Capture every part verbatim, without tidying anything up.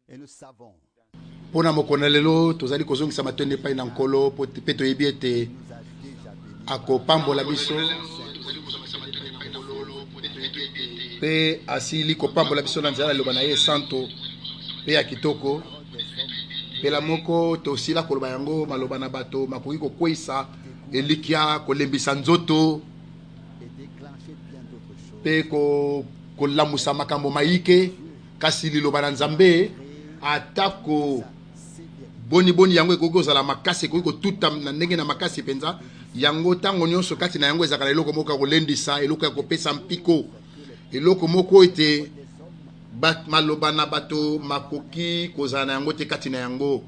Et nous savons. Pona mokona lelo tozali kozongisa matonde epai na nkolo pe toyebi ete akopambola biso pe asili kopambola biso na nzela liloba na ye santo pe ya kitoko pela moko tosila koloba yango maloba na bato makoki kokweyisa elikia kolembisa nzoto pe kolamusa makambo mayike kasi liloba na Nzambe atako boni boni yango ekoki kozala makasi ekoki kotuta na ndenge na makasi penza yango tango nyonso kati na yango ezakala eloko moko ya kolendisa eloko ya kopesa mpiko eloko moko ete bat maloba na bato makoki kozala na yango te kati na yango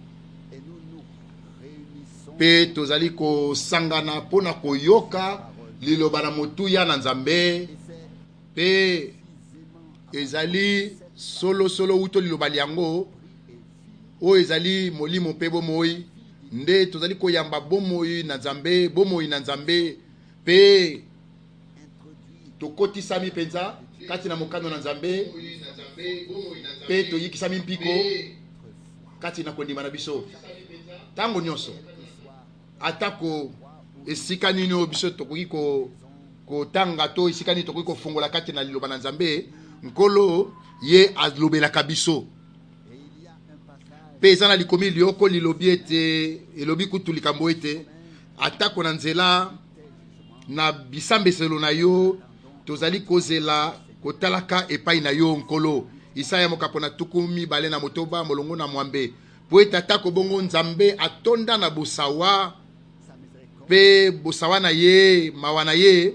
pe tozali kosangana mpona koyoka liloba na motuya na Nzambe pe ezali solo solo uto liloba yango o ezali molimo pe bomoi nde tozali koyamba bomoi na Nzambe bomoi na Nzambe pe tokotisami penza kati na mokano na Nzambe pe toyikisami mpiko kati na kondima na biso tango nyonso atako esika nini o biso tokoki ko kotanga to esika nini tokoki kofungola kati na liloba na Nzambe nkolo ye alobelaka biso pe eza na likomi lioko lilobi ete elobi kutu likambo ete atako na nzela na bisambeselo na yo tozali kozela kotalaka epai na yo nkolo Isaya mokapo na tuku mibale na motoba molongo na mwambe po ete atako bongo Nzambe atonda na bosawa pe bosawa na ye mawa na ye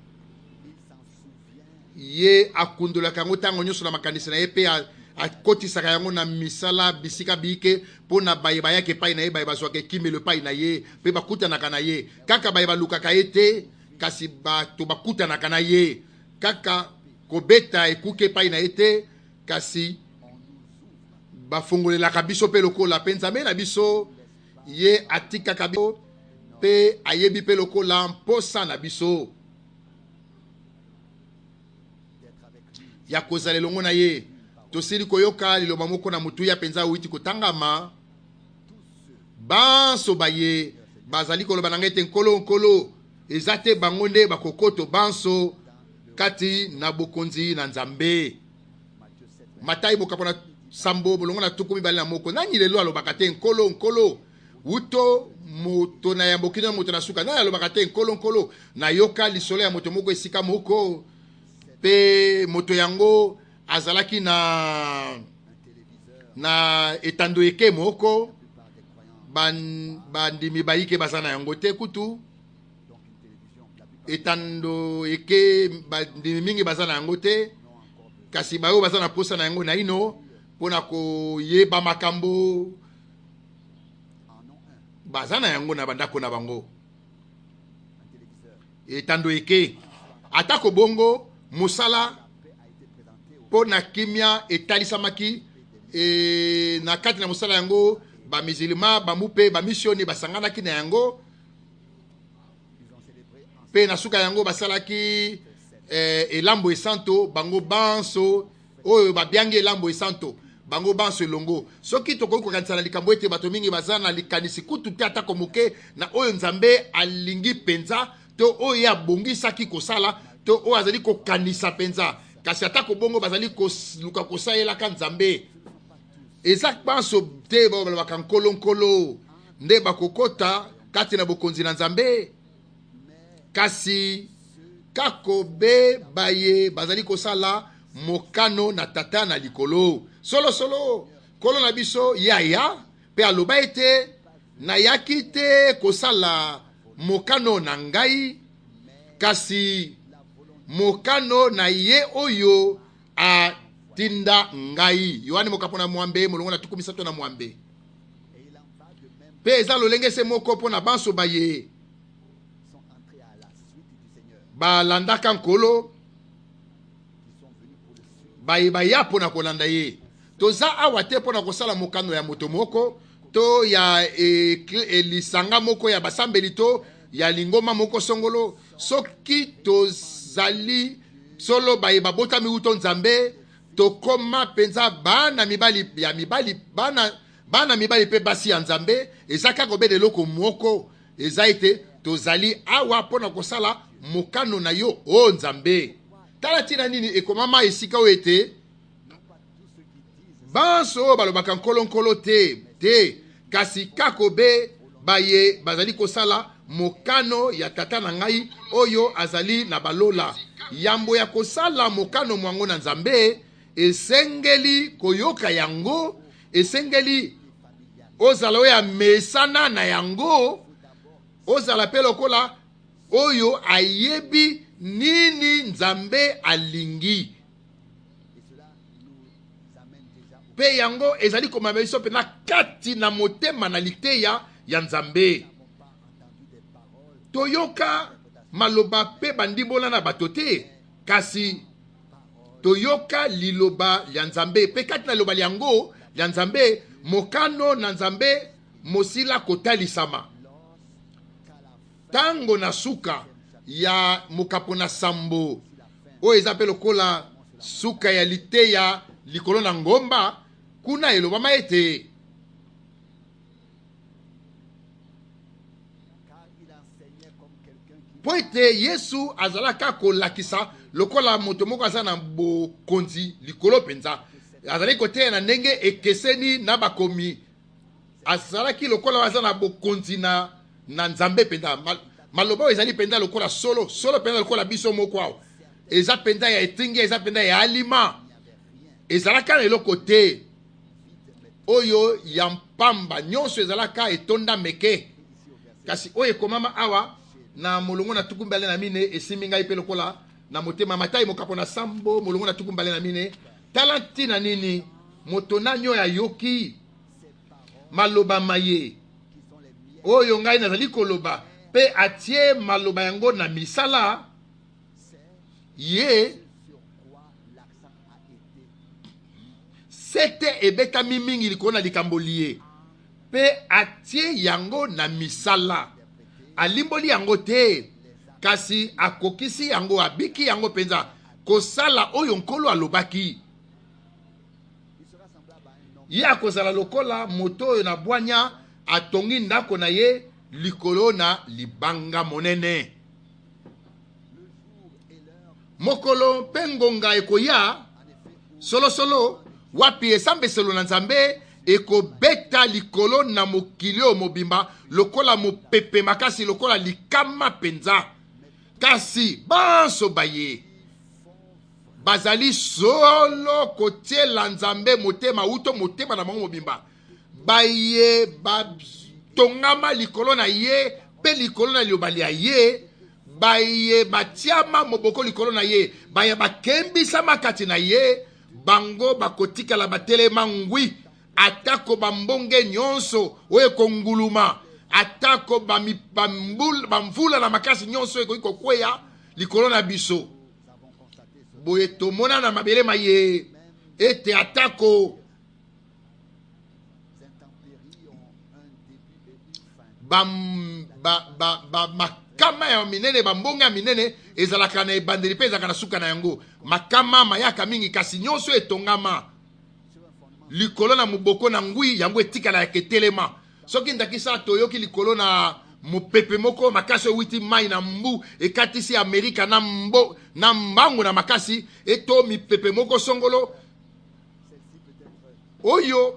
ye akundolaka yango ntango nyonso na makanisi na ye pe akotisaka yango na misala bisika bike mpona baye bayaka epai na ye baye bazwaka ekimelo epai na ye mpe bakutanaka na ye kaka baye balukaka ye te kasi bato bakutanaka na ye kaka kobeta ekuke epai na ye te kasi bafungolelaka biso mpe lokola mpe Nzambe na biso ye atikaka biso mpe ayebi mpe lokola mposa na biso ya kozala elongo na ye tosili koyoka liloba moko na motuya penza witi kotangama banso baye bazali koloba na ngai te nkolo nkolo eza te bango nde bakokoto banso kati na bokonzi na Nzambe Matayi bokapo na sambo bolongo na tuku mibale na moko nani lelo alobaka te nkolo nkolo wuto moto na yamboki na moto na suka nani alobaka te nkolo nkolo na yoka lisolo ya moto moko esika moko pe moto yango azalaki na na etando eke moko bandimi bayike bazana yango te kutu etando eke bandimi mingi bazana yango te kasi bayo bazana posa na yango na ino pona koyeba makambo bazana yango na bandako na bango etando eke atako bongo musala pona kimia etalisamaki e na kati na musala yango ba musulma ba mupe ba missioni basanganaki na yango pe na suka yango basalaki eh, elambo esanto bango banso oyo babiangi elambo esanto bango banso elongo soki tokoki kokanisa na likambo ete bato mingi baza na likanisi kutu te atako moke na oyo Nzambe alingi penza to oyo abongisaki kosala to oyo azali kokanisa penza kasi atako bongo bazali koluka kosalelaka Nzambe eza banso te balobaka nkolo nkolo nde bakokota kati na bokonzi na Nzambe kasi kako be baye bazali kosala mokano na tata na likolo solo solo kolo na biso yaya pe aloba ete nayaki te kosala mokano na ngai kasi mokano na ye oyo atinda ngai Yohane mokapo na mwambe molongo na tuku misato na mwambe pe eza lolenge se moko mpona banso baye balandaka nkolo baye baya mpona kolanda ye toza awa te mpona kosala mokano ya moto moko to ya elisanga moko ya basambeli to ya lingoma moko songolo soki tozali solo baye babotami uto Nzambe tokoma penza bana mibali ya mibali bana bana mibali pe basi ya nzambe ezaka ko bede loko moko ezaite tozali awa pona kosala mokano na yo o nzambe tala tina nini ekomama esika oete banso balobaka nkolo nkolo te te kasi kakobe baye bazali kosala mokano ya tata na ngai oyo azali na balola yambo ya kosala mokano mwango na nzambe esengeli koyoka yango esengeli ozala oya mesana na yango ozala pe lokola oyo ayebi nini nzambe alingi pe yango ezali komama biso pe na kati na motema na liteya ya nzambe toyoka maloba pe bandimbola na bato te kasi toyoka liloba ya nzambe pe kati na liloba yango ya nzambe mokano na nzambe mosila kotalisama tango na suka ya mokapo na sambo oyo eza pe lokola suka ya liteya likolo na ngomba kuna elobama ete po ete Yesu azalaka kolakisa lokola moto moko aza na bokonzi likolo penza azali koteya na ndenge ekeseni na bakomi azalaki lokola aza na bokonzi na na nzambe penza Mal, maloba ezali penza lokola solo solo penza lokola biso moko awo eza penza ya etingi eza penza ya alima ezalaka na eloko te oyo ya mpamba nyonso ezalaka etonda meke kasi oyo ekomama awa na molongo na tukumbale na mine esimi ngai pe lokola na motema matai mokapo na sambo molongo na tukumbale na mine talanti na nini moto nanyo ya yoki maloba maye oyo ngai nazali koloba pe atie maloba yango na misala ye sete ebetami mingi likolo na likambo lie pe atie yango na misala alimboli yango te kasi akokisi yango abiki yango penza kosala oyo nkolo alobaki ye akozala lokola moto oyo na bwanya atongi ndako na ye likolo na libanga monene mokolo mpe ngonga ekoya solosolo wapi esambeselo na nzambe ekobeta likolo na mokili oyo mobimba lokola mopepe makasi lokola likama penza kasi banso baye bazali solo kotiela nzambe motema uto motema na bango mobimba baye batongama likolo na ye pe likolo na liobali ya ye baye batiama moboko likolo na ye baye bakembisama kati na ye bango bakotikala batelema ngwi atako bambonge nyonso oyo konguluma atako bamvula na makasi nyonso oyo kokweya likolo na biso boye tomona na mabele maye ete atako bam ba ba ba makama ya minene bambonga minene ezalaka na ebandeli pe ezalaka na suka na yango makama mayaka mingi kasi nyonso etongama likolo na muboko na ngui yango etikala ya ketelema soki ndakisa toyoki likolo na mopepe moko makasi witi mai na mbu ekatisi Amerika na mbo na mbangu na makasi eto mipepe moko songolo oyo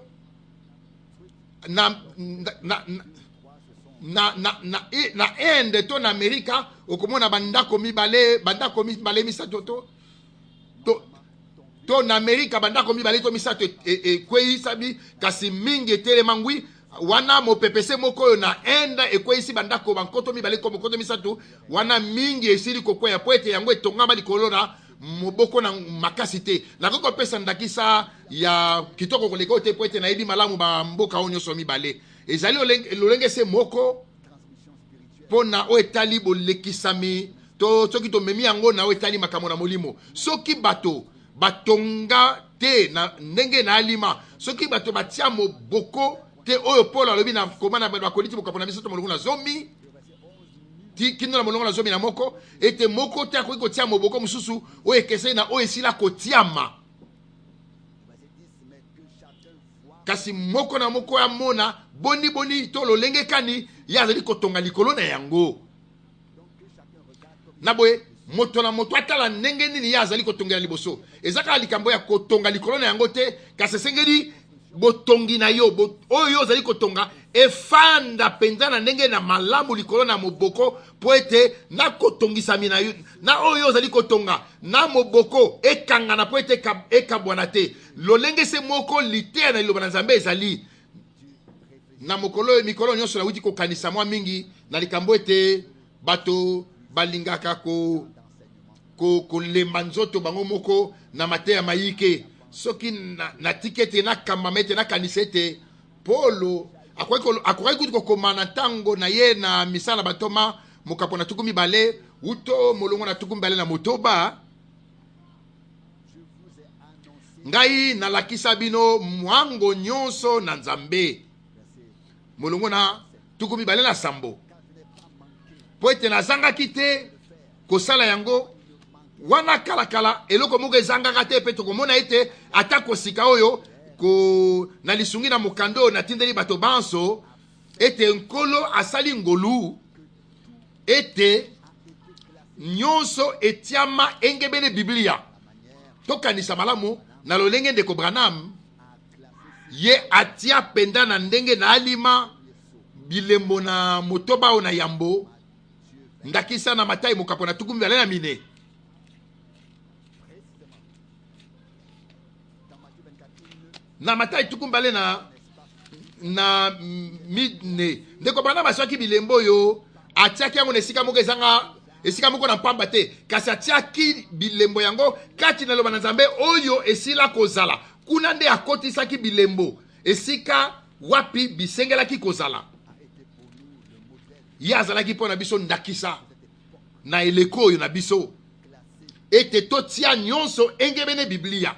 na na na na na na na ende to na Amerika okomona bandako mibale bandako mibale misato to to to na Amerika bandako mibale to misato ekwei sabi kasi mingi etelema ngwi wana mopepese moko na enda ekwei bandako bankoto mibale ko mokoto misato wana mingi esili kokweya poete yango etongama likolo na moboko na makasi te nakoko pesa ndakisa ya kitoko koleka te poete na yebi malamu ba mboka onyo so mibale ezali lolenge se moko pona o etali bolekisami to soki to memi yango na o etali makambo na molimo soki bato batonga te na ndenge na alima soki bato batia moboko te oyo polo alobi na komana ba koliti bokapo na biso to molongo na zomi ti kindo na molongo na zomi na moko ete moko te akoki kotia moboko mususu o ekese na o esila kotiama kasi moko na moko ya mona boni boni to lolenge kani ya azali kotonga likolo na yango na boye moto na moto atala ndenge nini ya azali kotongela liboso ezaka likambo ya kotonga likolo na yango te kasi sengeli botongi na yo bo, oyo ozali kotonga efanda penza na ndenge na malamu likolo na moboko po ete na kotongisami na yo na oyo ozali kotonga na moboko ekangana po ete ekabwana te lolenge se moko liteya na liloba na Nzambe ezali na mokolo mikolo nyonso nauti kokanisa mwa mingi na likambo ete bato balingaka ko ko kolemba nzoto bango moko na mateya mayike soki na, na tikete na kamamete na kanisete polo akoki kuti kokoma na ntango na ye na misala batoma mokapo na tuku mibale uto molongo na tuku mibale na motoba ngai nalakisa bino mwango nyonso na Nzambe molongo na tuku mibale na sambo po ete nazangaki te kosala yango wana kala kala eloko moko ezangaka te pe tokomona ete ata kosika oyo ko na lisungi na mokando na tindeli bato banso ete nkolo asali ngolu ete nyonso etiama engebene Biblia tokanisa malamu na lolenge ndeko Branham ye atia penda na ndenge na alima bilembo na motoba o na yambo ndakisa na matai mokapo na tuku mibale na mine na matai tuku mbale na na mine ndeko Branham aswaki bilembo yo atiaki yango na esika moko ezanga esika moko na mpamba te kasi atiaki bilembo yango kati na loba na Nzambe oyo esila kozala kuna nde akotisaki bilembo esika wapi bisengelaki kozala ye azalaki mpo na biso ndakisa na eleko oyo na biso ete totia nyonso engebene Biblia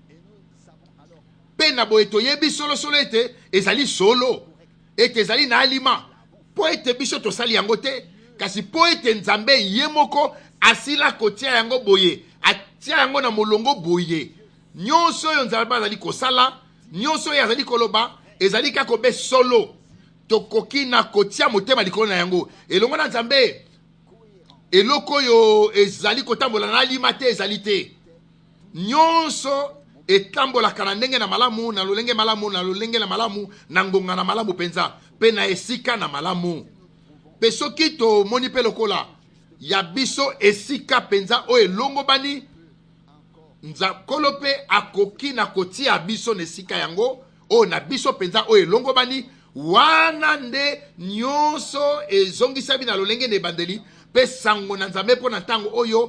pe na boye toyebi solo solo ete ezali solo ete ezali na alima po ete biso tosali yango te kasi po ete Nzambe ye moko asila kotia yango boye atia yango na molongo boye nyonso oyo Nzambe azali kosala nyonso oyo azali koloba ezali kako be solo tokoki na kotia motema likolo na yango elongo na Nzambe eloko oyo ezali kotambola na alima te ezali te nyonso etambolaka na ndenge na malamu na lolenge malamu na lolenge na malamu na ngonga na malamu penza pe na esika na malamu pe soki tomoni pe lokola ya biso esika penza oyo elongo bani nzakolo pe akoki na kotia biso na esika yango oyo na biso penza oyo elongo bani wana nde nyonso ezongisa bina lolenge na ebandeli pe sango na Nzambe mpo na ntango oyo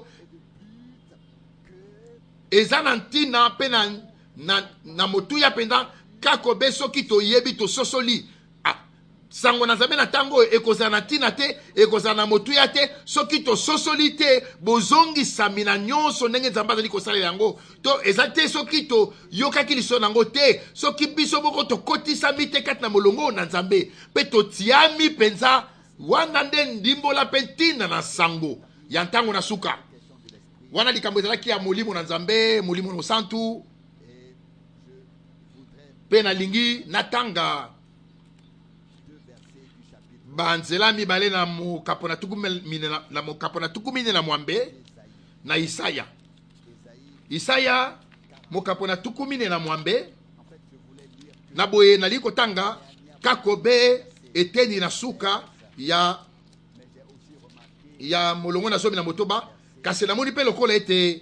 eza na ntina pe na, na, na motuya penza kako be soki toyebi tososoli ah, sango na Nzambe na ntango oyo ekozala na ntina te ekozala na motuya te soki tososoli te bozongisami na nyonso ndenge Nzambe azali kosalela yango to eza te soki toyokaki liso nango te soki biso moko tokotisami te kati na molongo na Nzambe pe totiami penza wana nde ndimbola pe ntina na sango ya ntango na suka wana likambo ezalaki ya molimo na Nzambe molimo na santu pe nalingi natanga banzela mibale na mokapo na tuku mine na, na mokapo na tuku mine na mwambe na Isaya Isaya mokapo na tuku mine na mwambe na boye nali kotanga kakobe eteni na suka ya ya molongo na somi na motoba kasi namoni pe lokola ete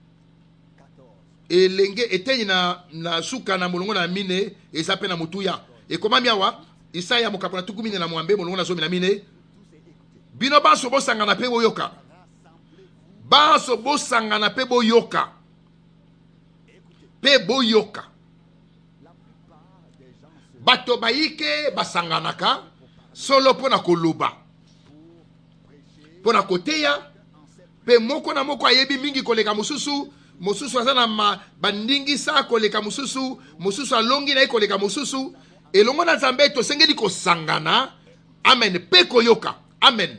elenge eteni na, na suka na molongo na mine eza pe na motuya ekomami awa Isaya mokapo na tuku mine na mwambe molongo na somi na mine bino banso bosangana pe boyoka banso bosangana pe boyoka pe boyoka bato bayike basanganaka solo pona koloba pona koteya pe moko na moko ayebi mingi koleka mosusu mosusu aza na bandingisa koleka mosusu mosusu alongi na ye koleka mosusu elongo na Nzambe tosengeli kosangana amen pe koyoka amen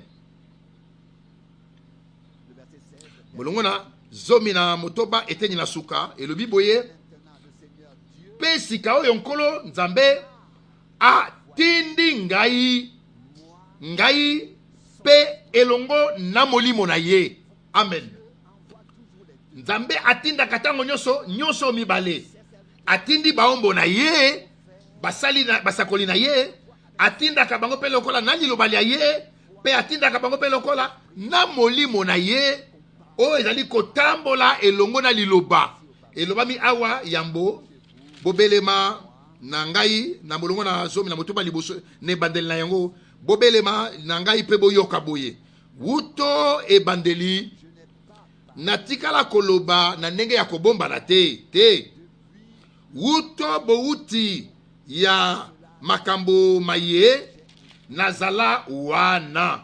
molongo na zomi na motoba eteni na suka elobi boye pe sika oyo nkolo nzambe atindi ngai ngai pe elongo na molimo na ye. Amen. Nzambe atinda katango nyoso nyoso mibale. Atindi baombo na ye, basali na basakoli na ye, atinda kabango pe lokola na liloba ya ye, pe atinda kabango pe lokola na molimo na ye, o ezali kotambola elongo na liloba. Eloba mi awa yambo bobelema na ngai na molongo na zomi na motuba liboso ne bandeli na yango, bobelema na ngai pe boyoka boye. Wuto e bandeli natikala koloba na ndenge ya kobomba na te te. Wuto bouti ya makambo maye nazala wana.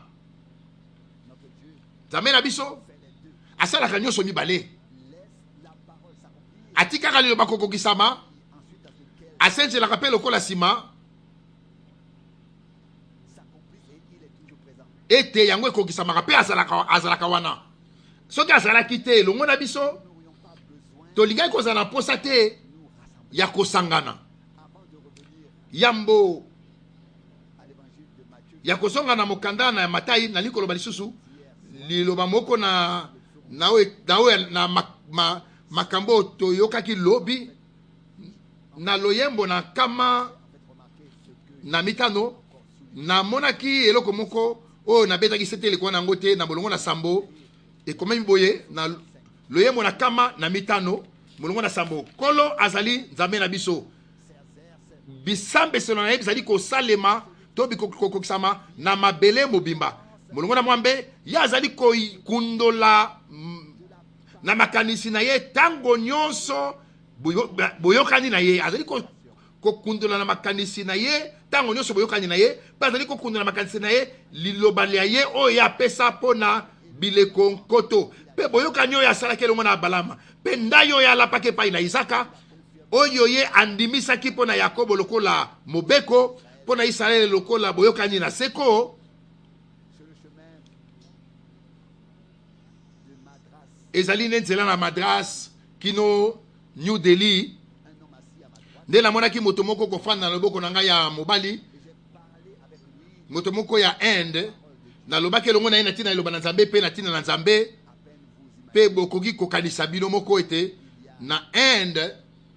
Zamena biso asala kanyoso mibale. Atika kalilo bakoko kisama asenje la rappel okola sima ete yango ekokisama rappel azalaka azalaka wana. Soki azalaki te longo na biso tolingai kozala posa te ya kosangana yambo ya kosonga na mokanda na Matai na likoloba lisusu liloba moko na nawe nawe na ma, ma, makambo toyokaki lobi na loyembo na kama na mitano na monaki eloko moko o na betaki setele ko na ngote na bolongo na sambo e komemi boye na loyembo na kama na mitano molongo na sambo kolo azali nzambe na biso bisambe selo na bizali ko salema to bikokokisama na mabele mobimba molongo na mwambe ya azali ko kundola na makanisi na ye tango nyonso boyokani na ye azali ko kundola na makanisi na ye tango nyonso boyokani na ye pa azali ko kundola na makanisi na ye liloba ya ye o ya pesa pona bileko nkoto pe boyokani oyo asalaki elongo na Balama pe ndayo ya lapake pai na Isaka oyo ye andimisaki mpo na Yakobo lokola mobeko mpo na Israele lokola boyokani na seko. Ezali nenzela na Madras kino New Delhi nde namonaki moto moko kofanda na loboko na ngai ya mobali moto moko ya Inde na lobaki elongo na ye na ntina eloba na Nzambe pe na ntina na Nzambe pe bokoki kokanisa bino moko ete na Inde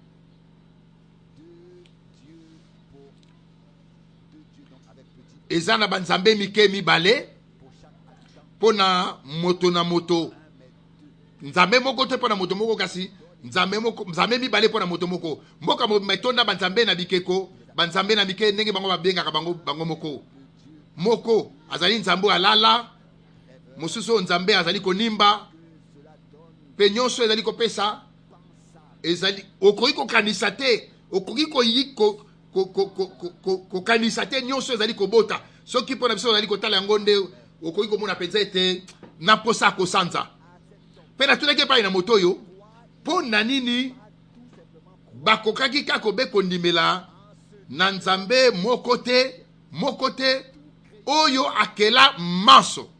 eza na banzambe mike mibale mpo na moto na moto. Nzambe moko te mpo na moto moko kasi nzambe moko nzambe mibale mpo na moto moko. Mboka metonda banzambe na bikeko banzambe na mike ndenge bango babengaka bango bango moko moko azali nzambe alala mosusu nzambe azali konimba pe nyonso ezali kopesa ezali okoki kokanisa te okoki koyiko kokanisa te nyonso ezali kobota soki mpo na biso ezali kotala yango nde okoki komona mpenza ete na posa kosanza pe natunaki epai na moto oyo mpo na nini bakokaki kaka kobe kondimela na nzambe moko te moko te oyo akela manso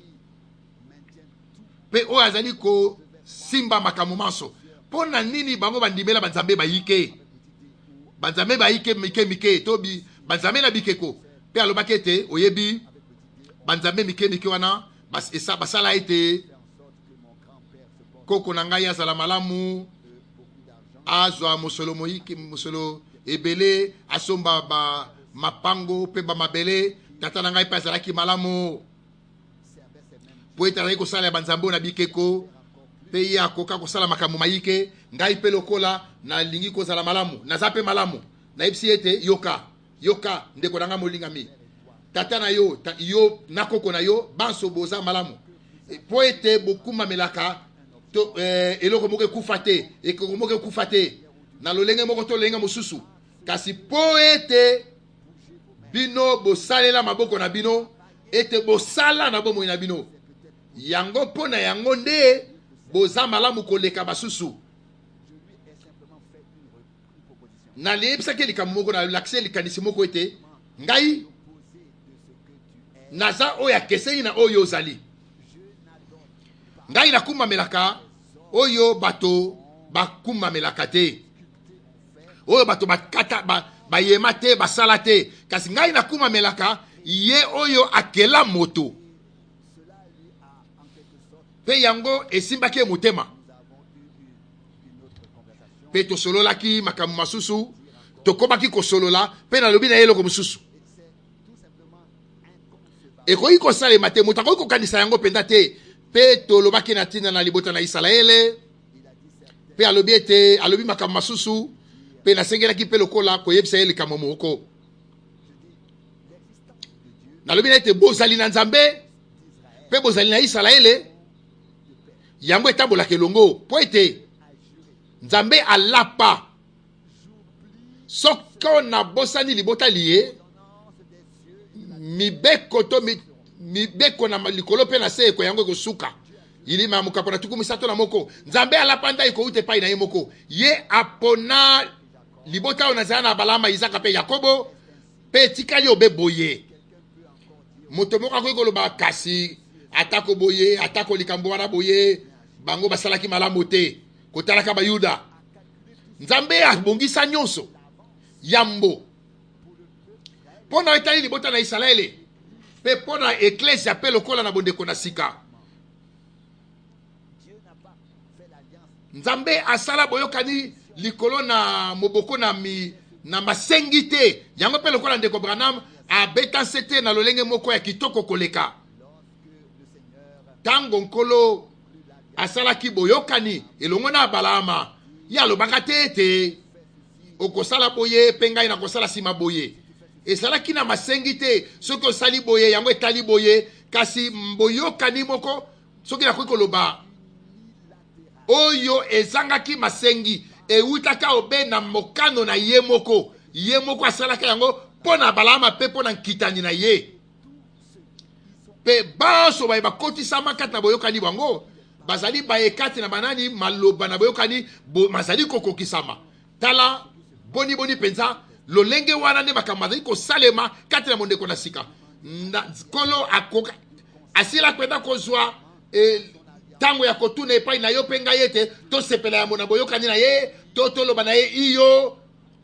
pe oyo azali kosimba makambo manso. Mpo na nini bango bandimela banzambe bayike banzambe bayike mike mike tobi banzambe na bikeko pe alobaki ete oyebi banzambe mike mike wana bas esa basala ete koko na ngai azala malamu azwa mosolo moyiki mosolo ebele asomba ba mapango pe ba mabele tata na ngai pe azalaki malamu po ete azalaki kosala ya banzambe na bikeko pe ye akoka kosala makambo mayike ngai pe lokola na lingi kozala malamu naza pe malamu nayebisi ete yoka yoka ndeko na ngai molingami tata na yo ta, yo na koko na yo banso boza malamu po ete bokuma melaka to eh, eloko moko ekufa te ekoko moko ekufa te na lolenge moko to lolenge mosusu kasi po ete bino bosalela maboko na bino ete bosala na bomoi na bino yango mpo na yango nde boza malamu koleka basusu. Na leyebisaki likambo moko na lakisi likanisi moko ete ngai naza oyo akeseni na oyo ozali ngai nakumamelaka oyo bato bakumamelaka te oyo bato bakata bayema te basala te kasi ngai nakuma melaka ye oyo akela moto pe yango esimbaki motema pe tosololaki makambo masusu tokobaki kosolola pe nalobi na ye eloko mosusu ekoki kosalema te moto akoki kokanisa yango mpenza te pe tolobaki na ntina na libota na Isalaele pe alobi ete alobi makambo masusu pe nasengelaki pe lokola koyebisa ye likambo moko nalobi na ete bozali na Nzambe pe bozali na Isalaele yango etambolaka elongo po ete Nzambe alapa soko na bosani libota liye mibeko to mibeko na likolo pe na se eko yango kosuka ilima mukapo na tuku misato na moko Nzambe alapanda iko ute pai na ye moko ye apona libota ona zana balama Isaka pe Yakobo pe tikali obe boye moto moko akoki loba kasi atako boye atako likambo wana boye bango basalaki malamu te kotalaka ba Yuda Nzambe abongisa nyonso yambo pona etali libota na Isalaele pe pona eklesia pe lokola na bondeko na sika Nzambe asala boyokani likolo na moboko na mi na masengi te yango pe lokola ndeko Branham abeta sete na lolenge moko ya kitoko koleka tango nkolo asalaki boyokani elongo na Balama ya lobaka te te okosala boye pe ngai na kosala sima boye esalaki na masengi te soki osali boye yango etali boye kasi boyokani moko soki nakoki koloba oyo ezangaki masengi eutaka obe na mokano na ye moko ye moko asalaka yango pona Balama pe pona nkitani na ye pe baso baye bakotisama kati na boyokani bango bazali baekati na banani maloba na boyokani bo mazali kokokisama tala boni boni penza lolenge wana ne makamazali ko salema kati na mondeko na sika kolo akoka asila kwenda kozwa e, tango ya kotuna epai na yo penga yete to sepela ya mona boyokani na ye to toloba na ye iyo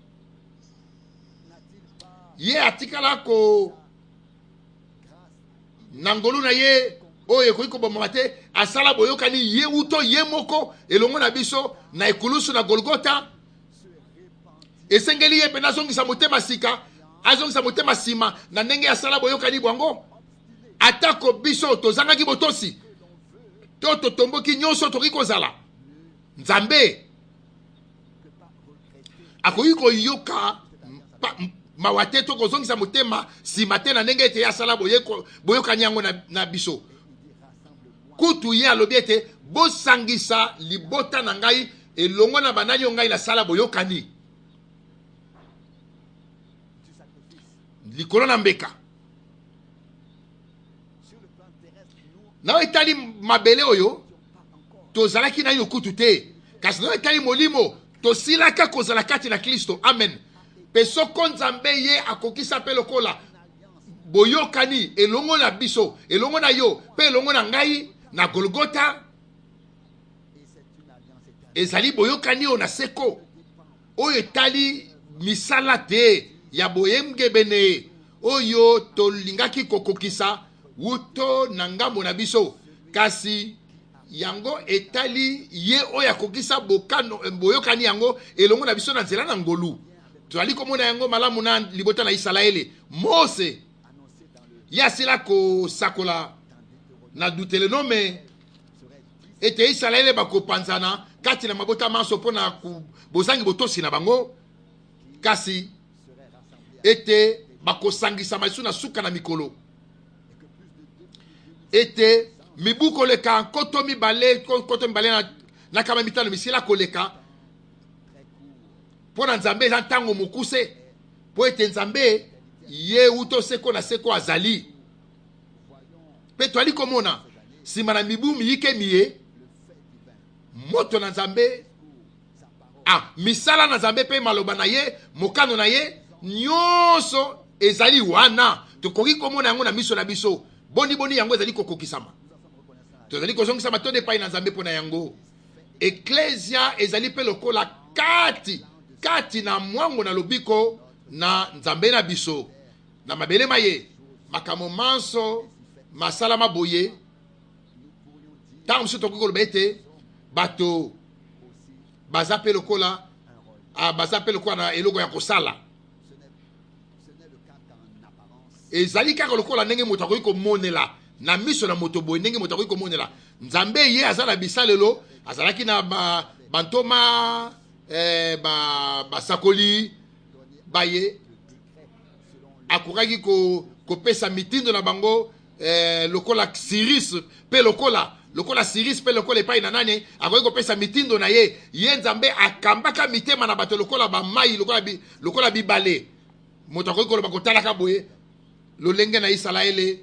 ye atikala ko nangolu na ye oyo ekoki koboma te asala boyokani ye uto ye moko elongo na biso na ekulusu na Golgota esengeli ye pena azongisa motema sika azongisa motema sima na ndenge asala boyokani bwango atako biso tozangaki botosi to totomboki nyonso toki kozala Nzambe akoki koyoka mawa te to kozongisa motema sima te na ndenge ete asala boyokani yango na, na biso kutu ye alobi ete bosangisa libota na ngai elongo na banani yo ngai nasala boyokani likolo na mbeka na etali mabele oyo tozalaki na yo kutu te kasi na etali molimo tosilaka kozala kati na Kristo amen pe soko Nzambe ye akokisa pe lokola boyokani elongo na biso elongo na yo pe elongo na ngai na Golgota ezali boyokani o na seko oyo etali misala te ya boyemgebene oyo tolingaki kokokisa wuto na ngambo na biso kasi yango etali ye oyo akokisa bokano boyokani yango elongo na biso na nzela na ngolu toali komona yango malamu na libota na Isalaele Mose yasila ko sakola na Deuteronome ete Isalaele bakopanzana kati na mabota manso pona bozangi botosi na bango kasi ete bakosangisa maisu na suka na mikolo ete mibu koleka koto mibale koto mibale na, na kama mitano misila koleka pona Nzambe eza ntango mokuse po ete Nzambe ye uto seko na seko azali pe toali komona sima na mibu miyike miye moto na Nzambe ah misala na Nzambe pe maloba na ye mokano na ye nyonso ezali wana tokoki komona yango na miso na biso boni boni yango ezali kokokisama tozali kozongisa matonde epai na Nzambe mpona yango eklesia ezali pe lokola kati kati na mwango na lobiko na nzambe na biso na mabele maye makamo manso masala maboye tango mosusu tokoki koloba ete bato baza mpe lokola baza mpe lokola na eloko ya kosala ezali kaka lokola ndenge moto akoki komonela na miso na moto boye ndenge moto akoki komonela nzambe ye aza na bisalelo azalaki na ba, bantoma eh, ba, basakoli baye akokaki kopesa mitindo na bango eh, lokola Siris pe lokola lokola Siris pe lokola epai na nani akoki kopesa mitindo na ye ye nzambe akambaka mitema na bato lokola bamai lokola, bi, lokola bibale moto akoki koloba kotalaka boye lolenge na Isalaele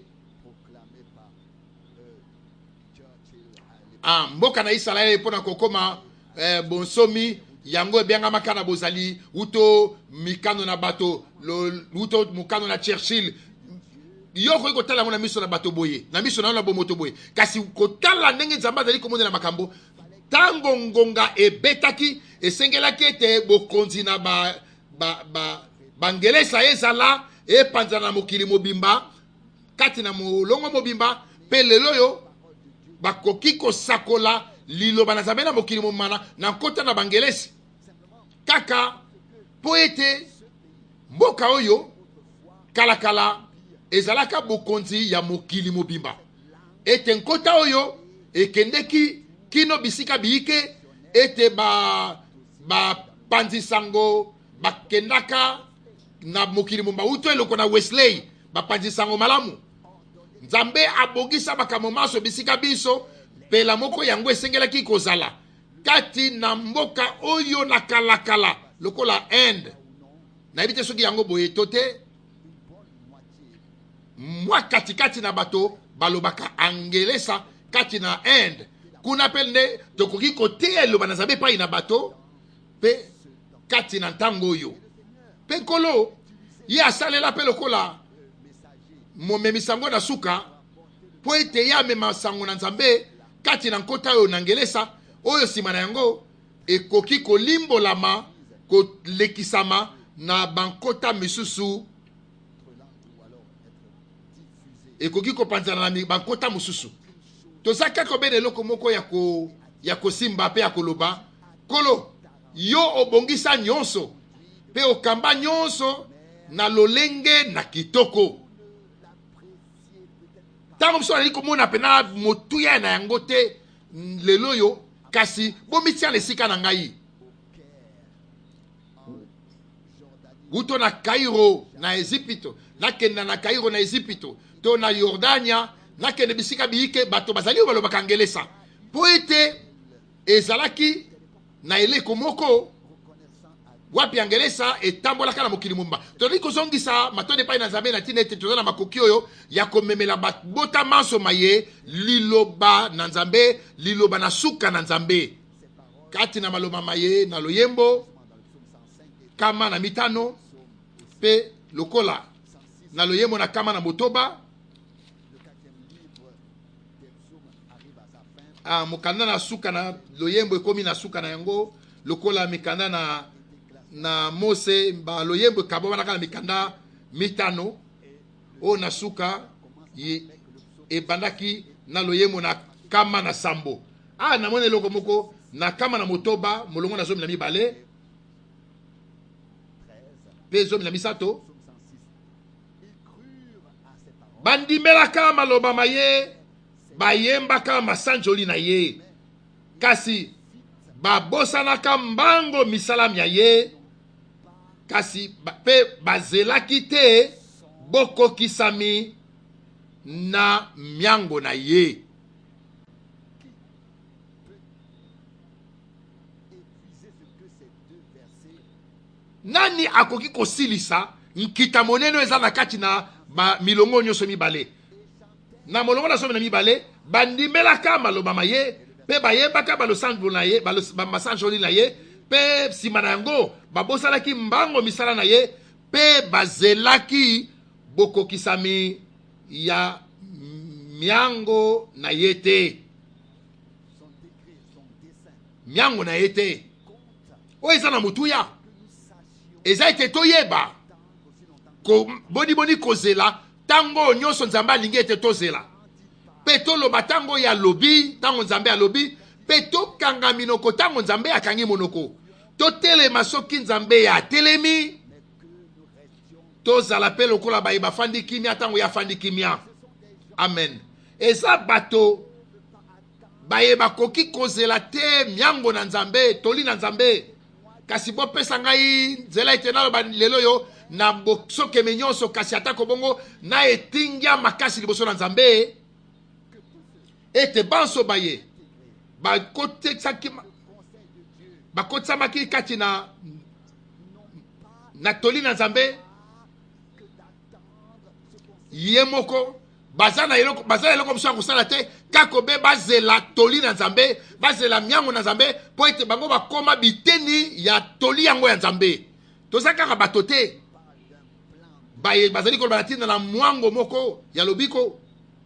ah, mboka na Isalaele mpona kokoma eh, bonsomi yango ebiangamaka na bozali uto mikano na bato lo, uto mukano na Churchill yo koki kotala yango na miso na bato boye na miso na na bomoto boye kasi kotala ndenge nzambe azali komonela makambo tango ngonga ebetaki esengelaki ete bokonzi na ba, ba, ba, bangelesa ezala epanza na mokili mobimba kati na molongo mobimba pe lelo yo bakoki kosakola liloba na nzambe na mokili momana na nkota na bangelesi kaka po ete mboka oyo kalakala ezalaka bokonzi ya mokili mobimba ete nkota oyo ekendeki kino bisika biyike ete ba bapanzisango bakendaka na mokili mobimba uto eloko na Wesley bapanzisango malamu nzambe abogisa makambo maso bisika biso pela moko yango esengelaki kozala kati na mboka oyo na kalakala lokola Inde nayebi te soki yango boye to te mwa katikati na bato balobaka angelesa kati na Inde kuna pe nde tokoki koteya eloba na nzambe epai na bato pe kati na ntango oyo pe nkolo ye asalela pe lokola momemi sango na suka po ete ye amema sango na nzambe kati na nkota oyo na ngelesa oyo nsima na yango ekoki kolimbolama kolekisama na bankota misusu ekoki kopanzana na bankota mosusu toza kaka obene eloko moko ya, ko, ya kosimba pe ya koloba kolo yo obongisa nyonso pe okamba nyonso na lolenge na kitoko tango biso ali komona pena motuya na yango te lelo yo kasi bomitia lesika na ngai uto na Cairo na Ezipito nakenda na Cairo na Ezipito to na Yordania nakende bisika biyike bato bazali balobaka ngelesa po ete ezalaki na eleko moko wapi angelesa etambolaka na mokili mumba tozali kozongisa matonde epai na nzambe na ntina ete toza na makoki oyo ya komemela bota manso maye liloba na nzambe liloba na suka na nzambe kati na maloba maye na loyembo kama na mitano pe lokola na loyembo na kama na motoba ah, mukanda na suka na loyembo ekomi na suka na yango lokola mikanda na na Mose ba loyembo kaboma na mikanda mitano o na suka e bandaki na loyembo na kama na sambo ah na mone loko moko na kama na motoba molongo na zomi na mibale pe zomi na misato bandimelaka maloba maye bayembaka masanjoli na ye kasi babosanaka mbango misalam ya ye kasi pe bazelaki te bokokisami na miango na ye nani akoki kosilisa nkita monene eza na kati na ba milongo nyonso mibale na molongo na somi na mibale bandimelaka maloba maye pe bayembaka balosango na ye bamasanjoli na ye pe nsima na yango babosalaki mbango misala na ye pe bazelaki bokokisami ya miango na ye te miango na ye te oyo eza na motuya eza ete toyeba ko boni boni kozela tango nyonso nzambe alingi ete tozela pe toloba tango ya lobi tango nzambe ya lobi pe tokanga minoko tango nzambe akangi monoko totelema soki nzambe ya telemi tozala pe lokola bayeba fandi kimia tango ya fandi kimia. Amen. Eza bato bayeba koki kozela te miango na nzambe toli na nzambe kasi bo pesa ngai nzela ete naloba lelo yo na bosokeme nyonso kasi atako bongo na etingia makasi liboso na nzambe ete banso baye bakotisaki bakotisamaki kati na na toli na nzambe ye moko bazana eloko bazana eloko mso akosala te kako be bazela toli na nzambe bazela miango na nzambe po ete bango bakoma biteni ya toli yango ya nzambe toza kaka bato te baye bazali koloba na ntina na mwango moko ya lobiko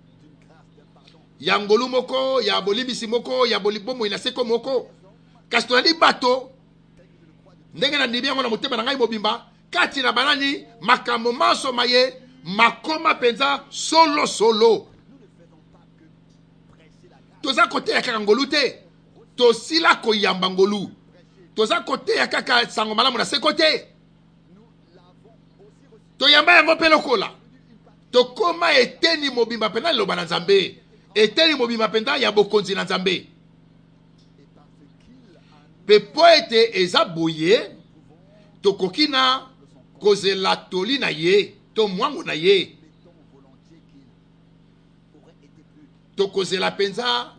ya ngolu moko ya bolimbisi moko ya bolibomoi na seko moko kasi tozali bato ndenge na ndimi yango na motema na ngai mobimba kati na banani makambo manso maye makoma penza solo solo toza kote ya kaka ngolu te tosila koyamba ngolu toza kote ya kaka sango malamu na seko te toyamba yango mpe lokola tokoma eteni mobimba mpenza liloba na nzambe eteni mobimba mpenza ya bokonzi na nzambe mpe po ete eza boye tokoki na kozela toli na ye to mwango na ye tokozela mpenza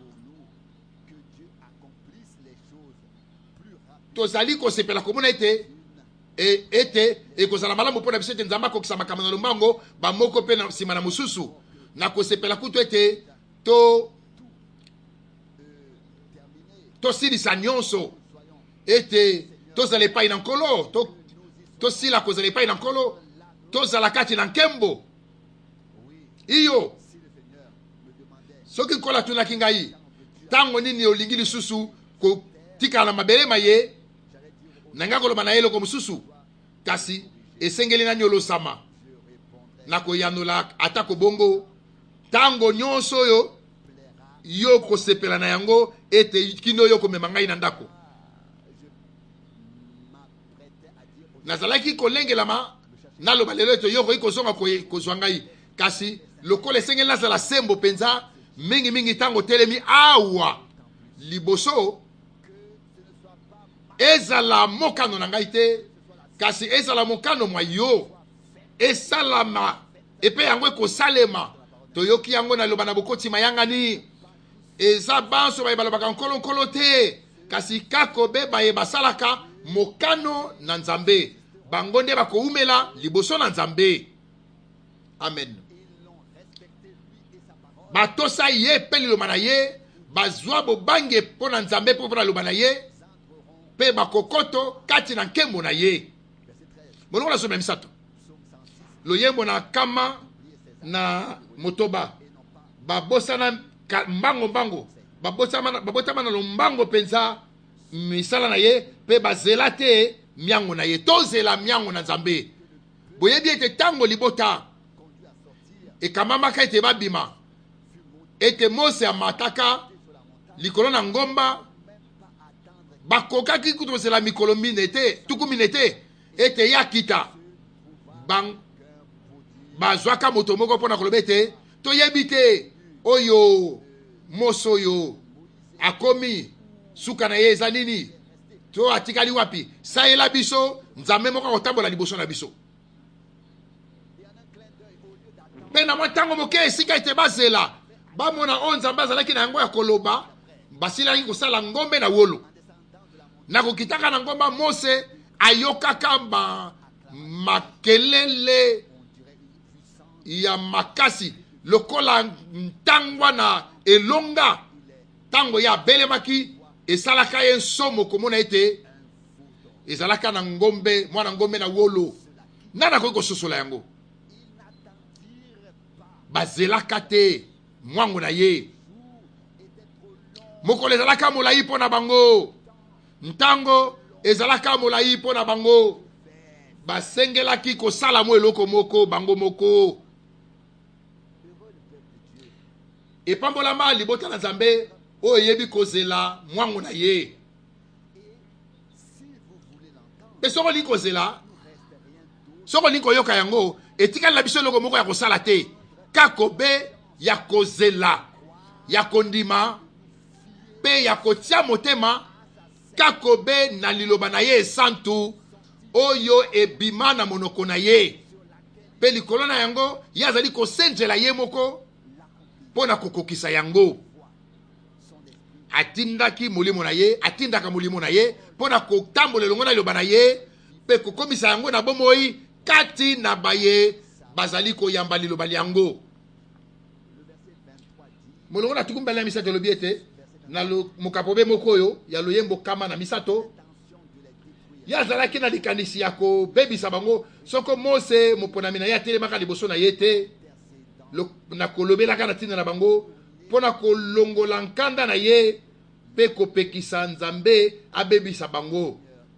tozali kosepela komona ete e, ete ekozala malamu mpo na biso ete nzambe akokisa makambo na lombango bamoko mpe na nsima na mosusu na kosepela kutu ete to tosilisa nyonso ete tozala epai na nkolo to, tosila kozala epai na nkolo tozala kati na nkembo iyo soki nkolo atunaki ngai ntango nini olingi lisusu kotikala na mabele maye na ngai koloba na ye eloko mosusu kasi esengeli nani olosama na koyanola atako bongo ntango nyonso oyo yo kosepela na yango ete kino yo komema ngai na ndako nazalaki kolengelama naloba lelo ete yo koki kozonga kozwa ngai kasi lokola esengeli nazala sembo mpenza mingimingi ntango telemi awa liboso ezala mokano na ngai te kasi ezala mokano mwa yo esalama epe yango ekosalema toyoki yango naloba na bokoti mayangani eza banso baye balobaka nkolo nkolo te kasi kako be baye basalaka mokano na nzambe bango nde bakoumela liboso na nzambe. Amen. Batosa ye pe liloba na ye bazwa bobange mpo na nzambe mpo na liloba na ye pe bakokoto kati na nkembo na ye. Molongo na somo ya misato loyembo na kama na motoba babosana mbango mbango babotama babotama na lombango penza misala na ye pe bazela te miango na ye tozela miango na nzambe boyebi ete tango libota ekamamaka ete babima ete Mose amataka likolo na ngomba bakokaki kutozela mikolo mine te tuku mine te ete yakita bang bazwaka moto moko mpona koloba ete toyebi te oyo Mose oyo akomi suka na ye eza nini to atikali wapi sayela biso nzambe moko akotambola liboso na biso mpe na mwa ntango moke esika ete bazela bamona oyo nzambe azalaki na yango ya koloba basilaki kosala ngombe na wolo na kokitaka na ngomba Mose ayokaka ma makelele ya makasi lokola ntangwa na elonga tango ya belemaki esalaka ye nsomo komona ete ezalaka na ngombe mwana ngombe na wolo nana koki kososola yango bazelaka te mwango na ye mokolo ezalaka molai mpo na bango ntango ezalaka molai mpo na bango basengelaki kosala mo eloko moko bango moko. Epambolama libota na Nzambe o yebi kozela mwangu na ye. Pe soko li kozela soko li koyoka yango etikali na biso eloko moko ya kosala te. Kakobe ya kozela ya kondima pe ya kotia motema kakobe na liloba na ye santu oyo ebima na monoko na ye. Pe likolo na yango yazali kosenjela ye moko pona kokokisa yango. Atindaki mulimo na ye, atindaka mulimo na ye pona kotambola longo na liloba na ye pe kokomisa yango na bomoi kati na baye bazali koyamba liloba yango. Molongo na tukumbela misato lobiete na mukapobe mokoyo ya loyembo kama na misato ya zalaki na likanisi ya kobebisa bango soko Mose moponami na ya telemaka liboso na yete na kolobelaka na tina na bango pona kolongola nkanda na ye pe kopekisa Nzambe abebisa bango.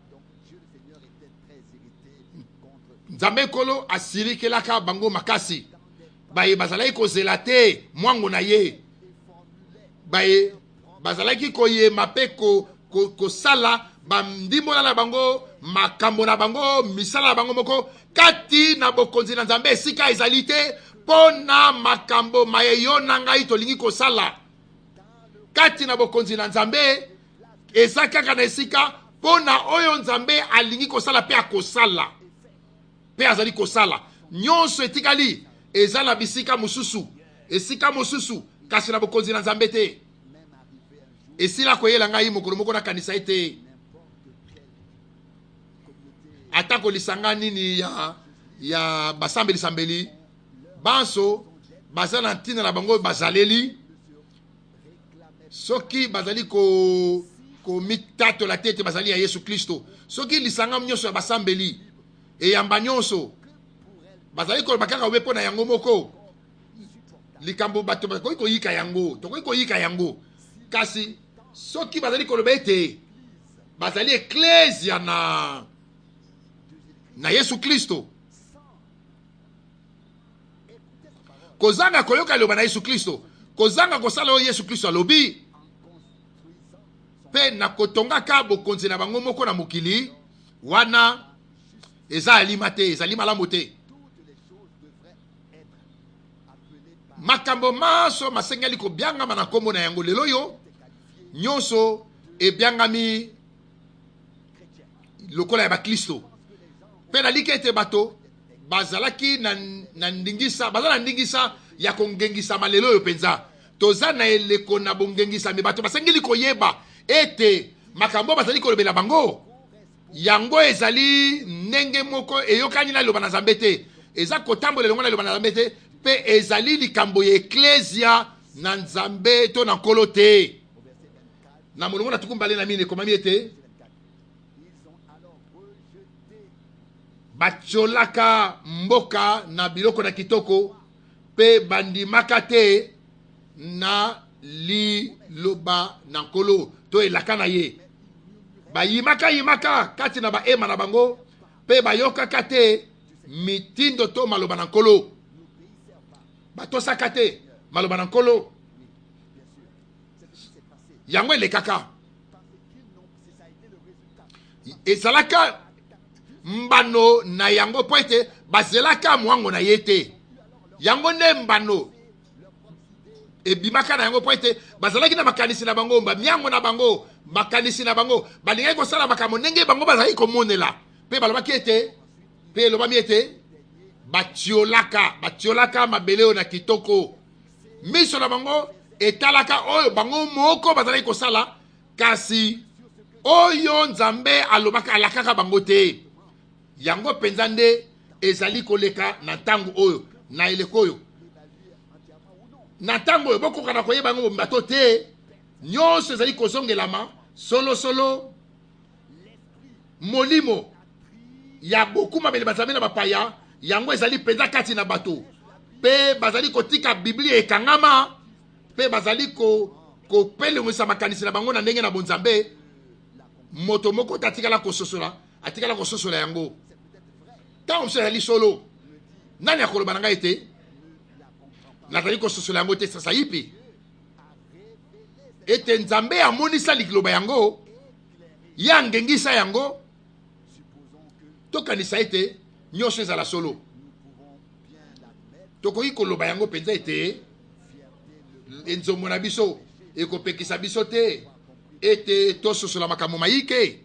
Nzambe kolo asirikelaka bango makasi baye bazalaki kozela te mwango na ye. Baye bazalaki koyema pe ko kosala bandimbola na bango makambo na bango misala na bango moko kati na bokonzi na Nzambe esika ezali te pona makambo mayeyo na ngai tolingi kosala kati na bokonzi na Nzambe eza kaka na esika pona oyo Nzambe alingi kosala pe akosala pe azali kosala nyonso etikali eza na bisika mususu esika mususu kasi na bokonzi na Nzambe te. Esila koyela ngai mokolo moko na kanisa ete atako lisanga nini ya ya basambeli sambeli banso bazana ntina na bango bazaleli soki bazali ko ko mitato la tete bazali ya Yesu Kristo soki lisanga nyonso ya basambeli e yamba nyonso bazali ko bakaka wepo na yango moko likambo bato bakoi ko yika yango tokoi ko yika yango kasi soki bazali ko lobete bazali ecclesia na na Yesu Kristo kozanga koyoka loba na Yesu Kristo kozanga kosala oyo Yesu Kristo alobi pe na kotonga ka bokonzi na bango moko na mokili wana eza alima te ezali malamu te. Makambo maso masengeli ko biangama na kombo na yango lelo yo nyonso e biangami lokola ya bakristo pe na likete bato bazalaki na, na ndingisa bazala ndingisa ya kongengisa malelo yo penza toza na eleko na bongengisa mi bato basengeli koyeba ete makambo bazali kolobela bango yango ezali ndenge moko eyokani na loba na Nzambe te eza kotambola longo na loba na Nzambe te pe ezali likambo ya ecclesia na Nzambe to na nkolo te. Na molongo na tukumbale na mine komami ete bacholaka mboka na biloko na kitoko pe bandimaka te na liloba na nkolo to elaka na ye bayimaka yimaka kati na baema na bango pe bayokaka te mitindo to maloba na nkolo batosaka te maloba na nkolo yango elekaka ezalaka mbano na yango po ete bazelaka mwango na ye te yango nde mbano ebimaka na yango po ete bazalaki na makanisi na bango bamiango na bango makanisi na bango balingaki kosala makambo ndenge bango bazalaki komonela pe balobaki ete pe elobami ete batiolaka batiolaka mabele oyo na kitoko miso na bango etalaka oyo bango moko bazalaki kosala kasi oyo Nzambe alobaka alakaka bango te yango penza nde ezali koleka na ntango oyo na eleko oyo na ntango oyo bokoka na koyeba bango bato te nyonso ezali kozongelama solo solo molimo ya bokuma bele bazambe na bapaya yango ezali penza kati na bato pe bazali kotika Biblia ekangama pe bazali ko ko pelengisa makanisi na bango na ndenge na bonzambe moto moko tatikala kososola atikala kososola yango tant on ali solo nani akoloba nanga ete natali kososola yango te sasa yipi ete nzambe amonisa liloba yango ya ngengisa yango tokanisa ete nyonso ezala solo tokoki koloba yango mpenza ete nzombo na biso ekopekisa biso te ete tososola makambo mayike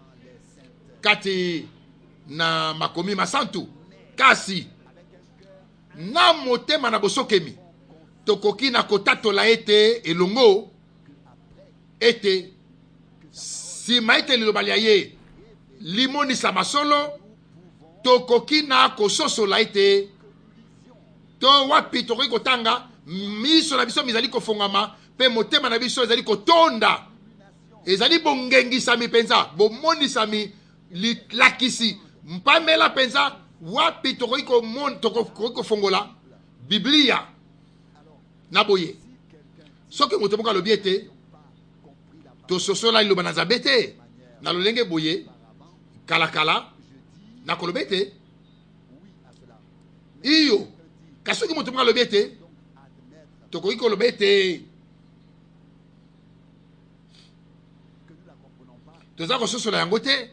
kati na makomi masantu kasi na motema na bosokemi tokoki na kotatola ete elongo ete sima ete liloba lia ye limonisa masolo tokoki na kososola ete to wapi tokoki kotanga miso na biso mizali kofongama pe motema na biso ezali kotonda ezali bongengisami penza bomonisami lakisi mpamela penza wapi tokoki komon tokoki kofongola biblia na boye soki moto moko alobi ete tososola liloba na nzambe te na lolenge boye kalakala na koloba ete iyo kasi soki moto moko alobi ete tokoki koloba ete toza kososola yango te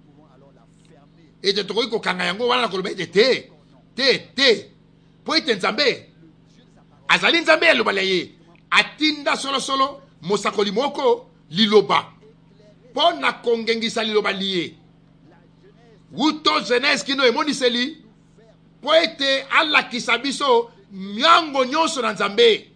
ete tokoki kokanga yango wana na koloba ete te te te po ete nzambe azali nzambe ya liloba la ye atinda solosolo mosakoli moko liloba mpo na kongengisa liloba liye wuto jeunesse kino emoniseli mpo ete alakisa biso miango nyonso na nzambe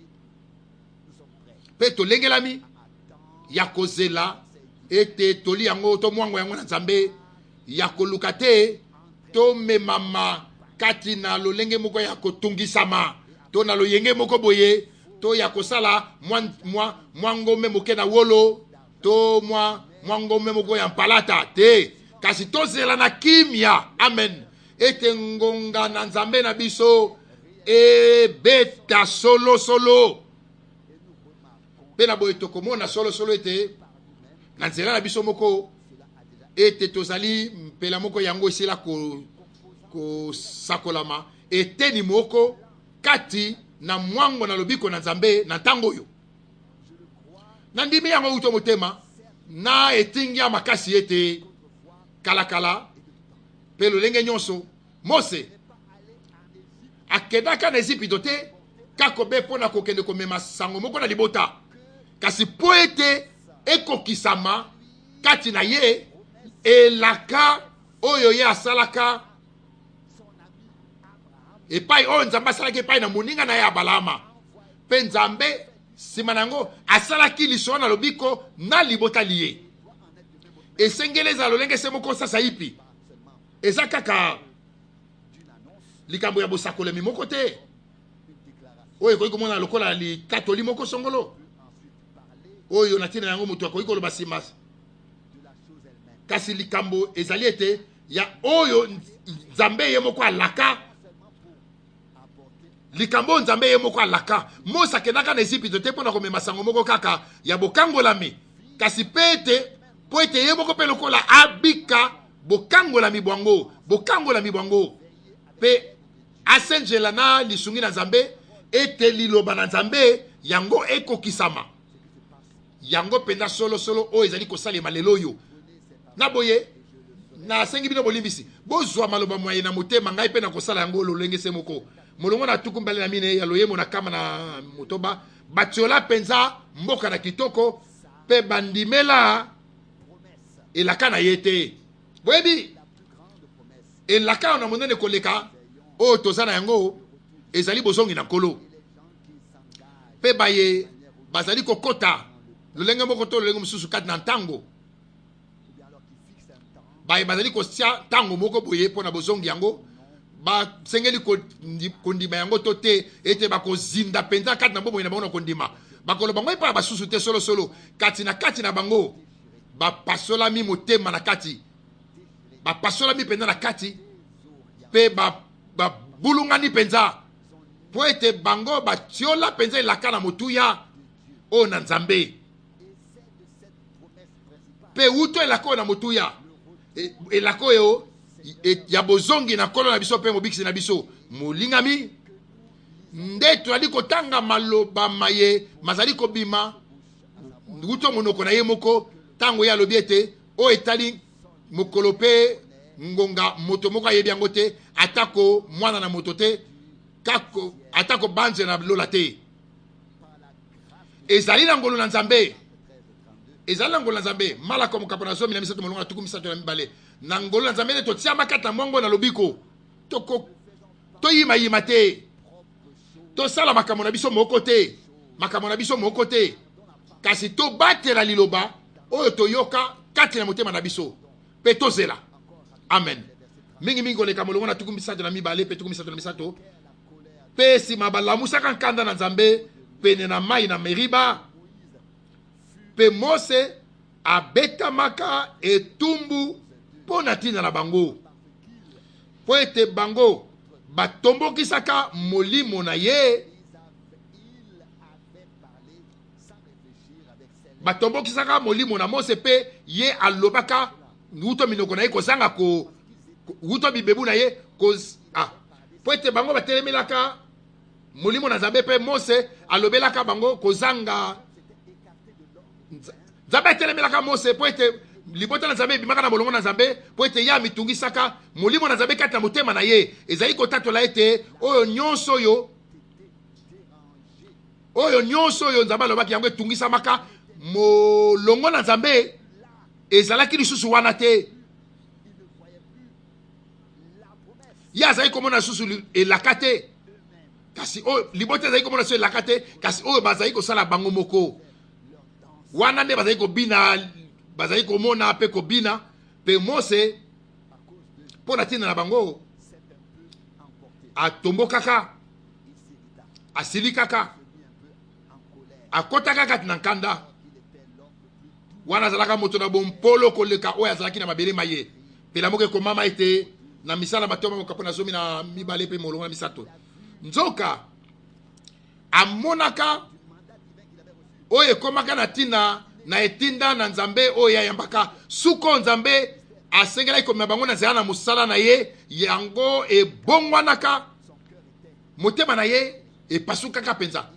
mpe tolengelami ya kozela ete toli yango to mwango yango na nzambe ya koluka te to memama kati na lolenge moko ya kotungisama to na loyenge moko boye to ya kosala mwa mwa mwangome moke na wolo to mwa mwangome moko ya mpalata te kasi tozela na kimia amen ete ngonga na nzambe na biso ebeta solo solo pe na boye tokomona solo solo ete na nzela na biso moko ete tozali mpela moko yango esila ko kosakolama eteni moko kati na mwango na lobiko na nzambe na ntango oyo na ndimi yango uto motema na etingi ya makasi ete kalakala pe lolenge nyonso Mose akedaka na Ezipito te kakobe mpo na kokende komema sango moko na libota kasi po ete ekokisama kati na ye elaka oyo ye asalaka epai oyo nzambe asalaki epai na moninga na ye abalama mpe nzambe nsima na yango asalaki lisolo na lobiko na libota liye esengeli ezala lolenge se moko sasa yipi eza kaka likambo ya bosakolemi moko te oyo ekoki komona lokola likatoli moko songolo oyo na ntina yango moto akoki koloba nsima kasi likambo ezali ete ya oyo nzambe ye moko alaka likambo nzambe ye moko alaka Mose akendaka na Ezipito te mpo na komema sango moko kaka ya bokangolami kasi mpe ete mpo ete ye moko mpe lokola abika bokangolami bwango bokangolami bwango mpe asenjela na lisungi na nzambe ete liloba na nzambe yango ekokisama yango mpenza solosolo oyo ezali kosalema lelo oyo na boye nasengi bino bolimbisi bozwa maloba mwaye na motema ngai mpe na kosala yango lolenge se moko molongo na tuku mbale na mine ya loyemo na kama na motoba batiola mpenza mboka na kitoko mpe bandimela elaka na ye te boyebi elaka na monene koleka oyo toza na yango ezali bozongi na nkolo mpe baye bazali kokota lolenge moko to lolenge mosusu kati na ntango baye bazali kosia ntango moko boye mpo na bozongi yango basengeli kondima yango to te ete bakozinda mpenza kati na bomoi na bango na kondima bakoloba ngo epai basusu te solosolo kati na kati na bango bapasolami motema na kati bapasolami mpenza na kati mpe babulungani mpenza mpo ete bango batiola mpenza elaka na motuya oyo na nzambe mpe uto elaka oyo na motuya elaka oyo ya bozongi na kolo na biso pe mobikisi na biso molingami nde tozali kotanga maloba maye mazali kobima nguto monoko na ye moko tango ya lobi ete o etali mokolo pe ngonga moto moko ayebi yango te atako mwana na moto te kako atako banze na lola te ezali na ngolo na nzambe ezali na ngolo na nzambe malako mokapana zomi na misato molongo na tuku misato na mibale na ngolo na nzambe to tia makata mwango na lobiko toko to yima yima te to sala makambo na biso moko te makambo na biso moko te kasi to batela liloba oyo toyoka kati na motema na biso pe tozela amen mingi mingi oleka molongo na tuku misato na mibale pe tuku misato na misato pe sima balamusaka nkanda na nzambe pene na mai na Meriba pe Mose abetamaka etumbu po na tina na bango po ete bango batombokisaka molimo na ye batombokisaka molimo na Mose pe ye alobaka wuto minoko na ye kozanga ko wuto bibebu na ye koz ah po ete bango batelemelaka molimo na Nzambe pe Mose alobelaka bango kozanga Nzambe atelemelaka Mose po ete libota na Nzambe bimaka na molongo na Nzambe po ete ya mitungisaka molimo na Nzambe kati na motema na ye ezali kotatola ete oyo nyonso oyo oyo nyonso oyo Nzambe alobaki yango etungisamaka molongo na Nzambe ezalaki lisusu wana te ya azali komona lisusu elaka te kasi oyo libota ezali komona lisusu elaka te kasi oyo bazali kosala bango moko wana nde bazali kobina bazali komona pe kobina pe Mose po na tina na bango atombokaka asilikaka akotaka kati na nkanda wana azalaka moto na bompolo koleka oyo azalaki na mabele maye pela moko ekomama ete na misala batoma mokapo na zomi na mibale pe molongo na misato nzoka amonaka oyo ekomaka na tina na etinda na Nzambe oyo ayambaka suko Nzambe asengelaki komema bango na nzela na mosala na ye yango ebongwanaka motema na ye epasukaka mpenza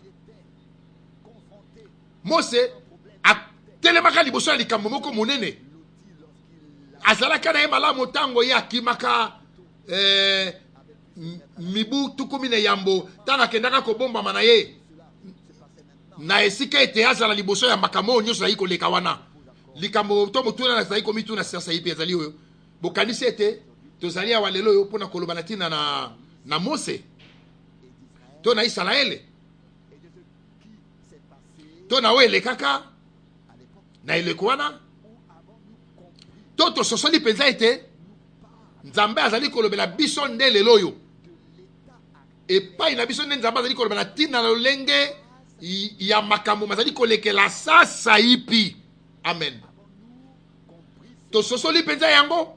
Mose atelemaka liboso ya likambo moko monene azalaka na ye malamu ntango ye akimaka eh, mibu tukumi na yambo ntango akendaka kobombama na ye na esika ete azala liboso ya makambo oyo nyonso azali koleka wana likambo to motuna azali komituna sasa ye mpe azali oyo bokanisi ete tozali awa lelo oyo mpona koloba na ntina na, na Mose to na Isalaele to na oyo elekaka na eleko wana to tososoli mpenza ete Nzambe azali kolobela biso nde lelo oyo epai na biso nde Nzambe azali kolobela na ntina na lolenge ya makambo mazali kolekela sasa ipi amen tososoli mpenza yango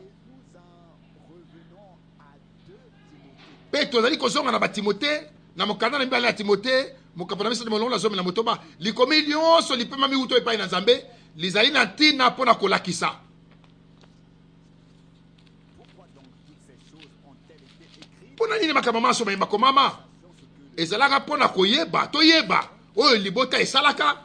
pe tozali kozonga na batimote na mokanda na mibale ya Timote mokapo na misato molongo na zomi na motoba likomi nyonso lipema miuto epai na Nzambe lizali na ntina mpona kolakisa mpona nini makambo maso mayemba komama ezalaka mpona koyeba toyeba oyo libota esalaka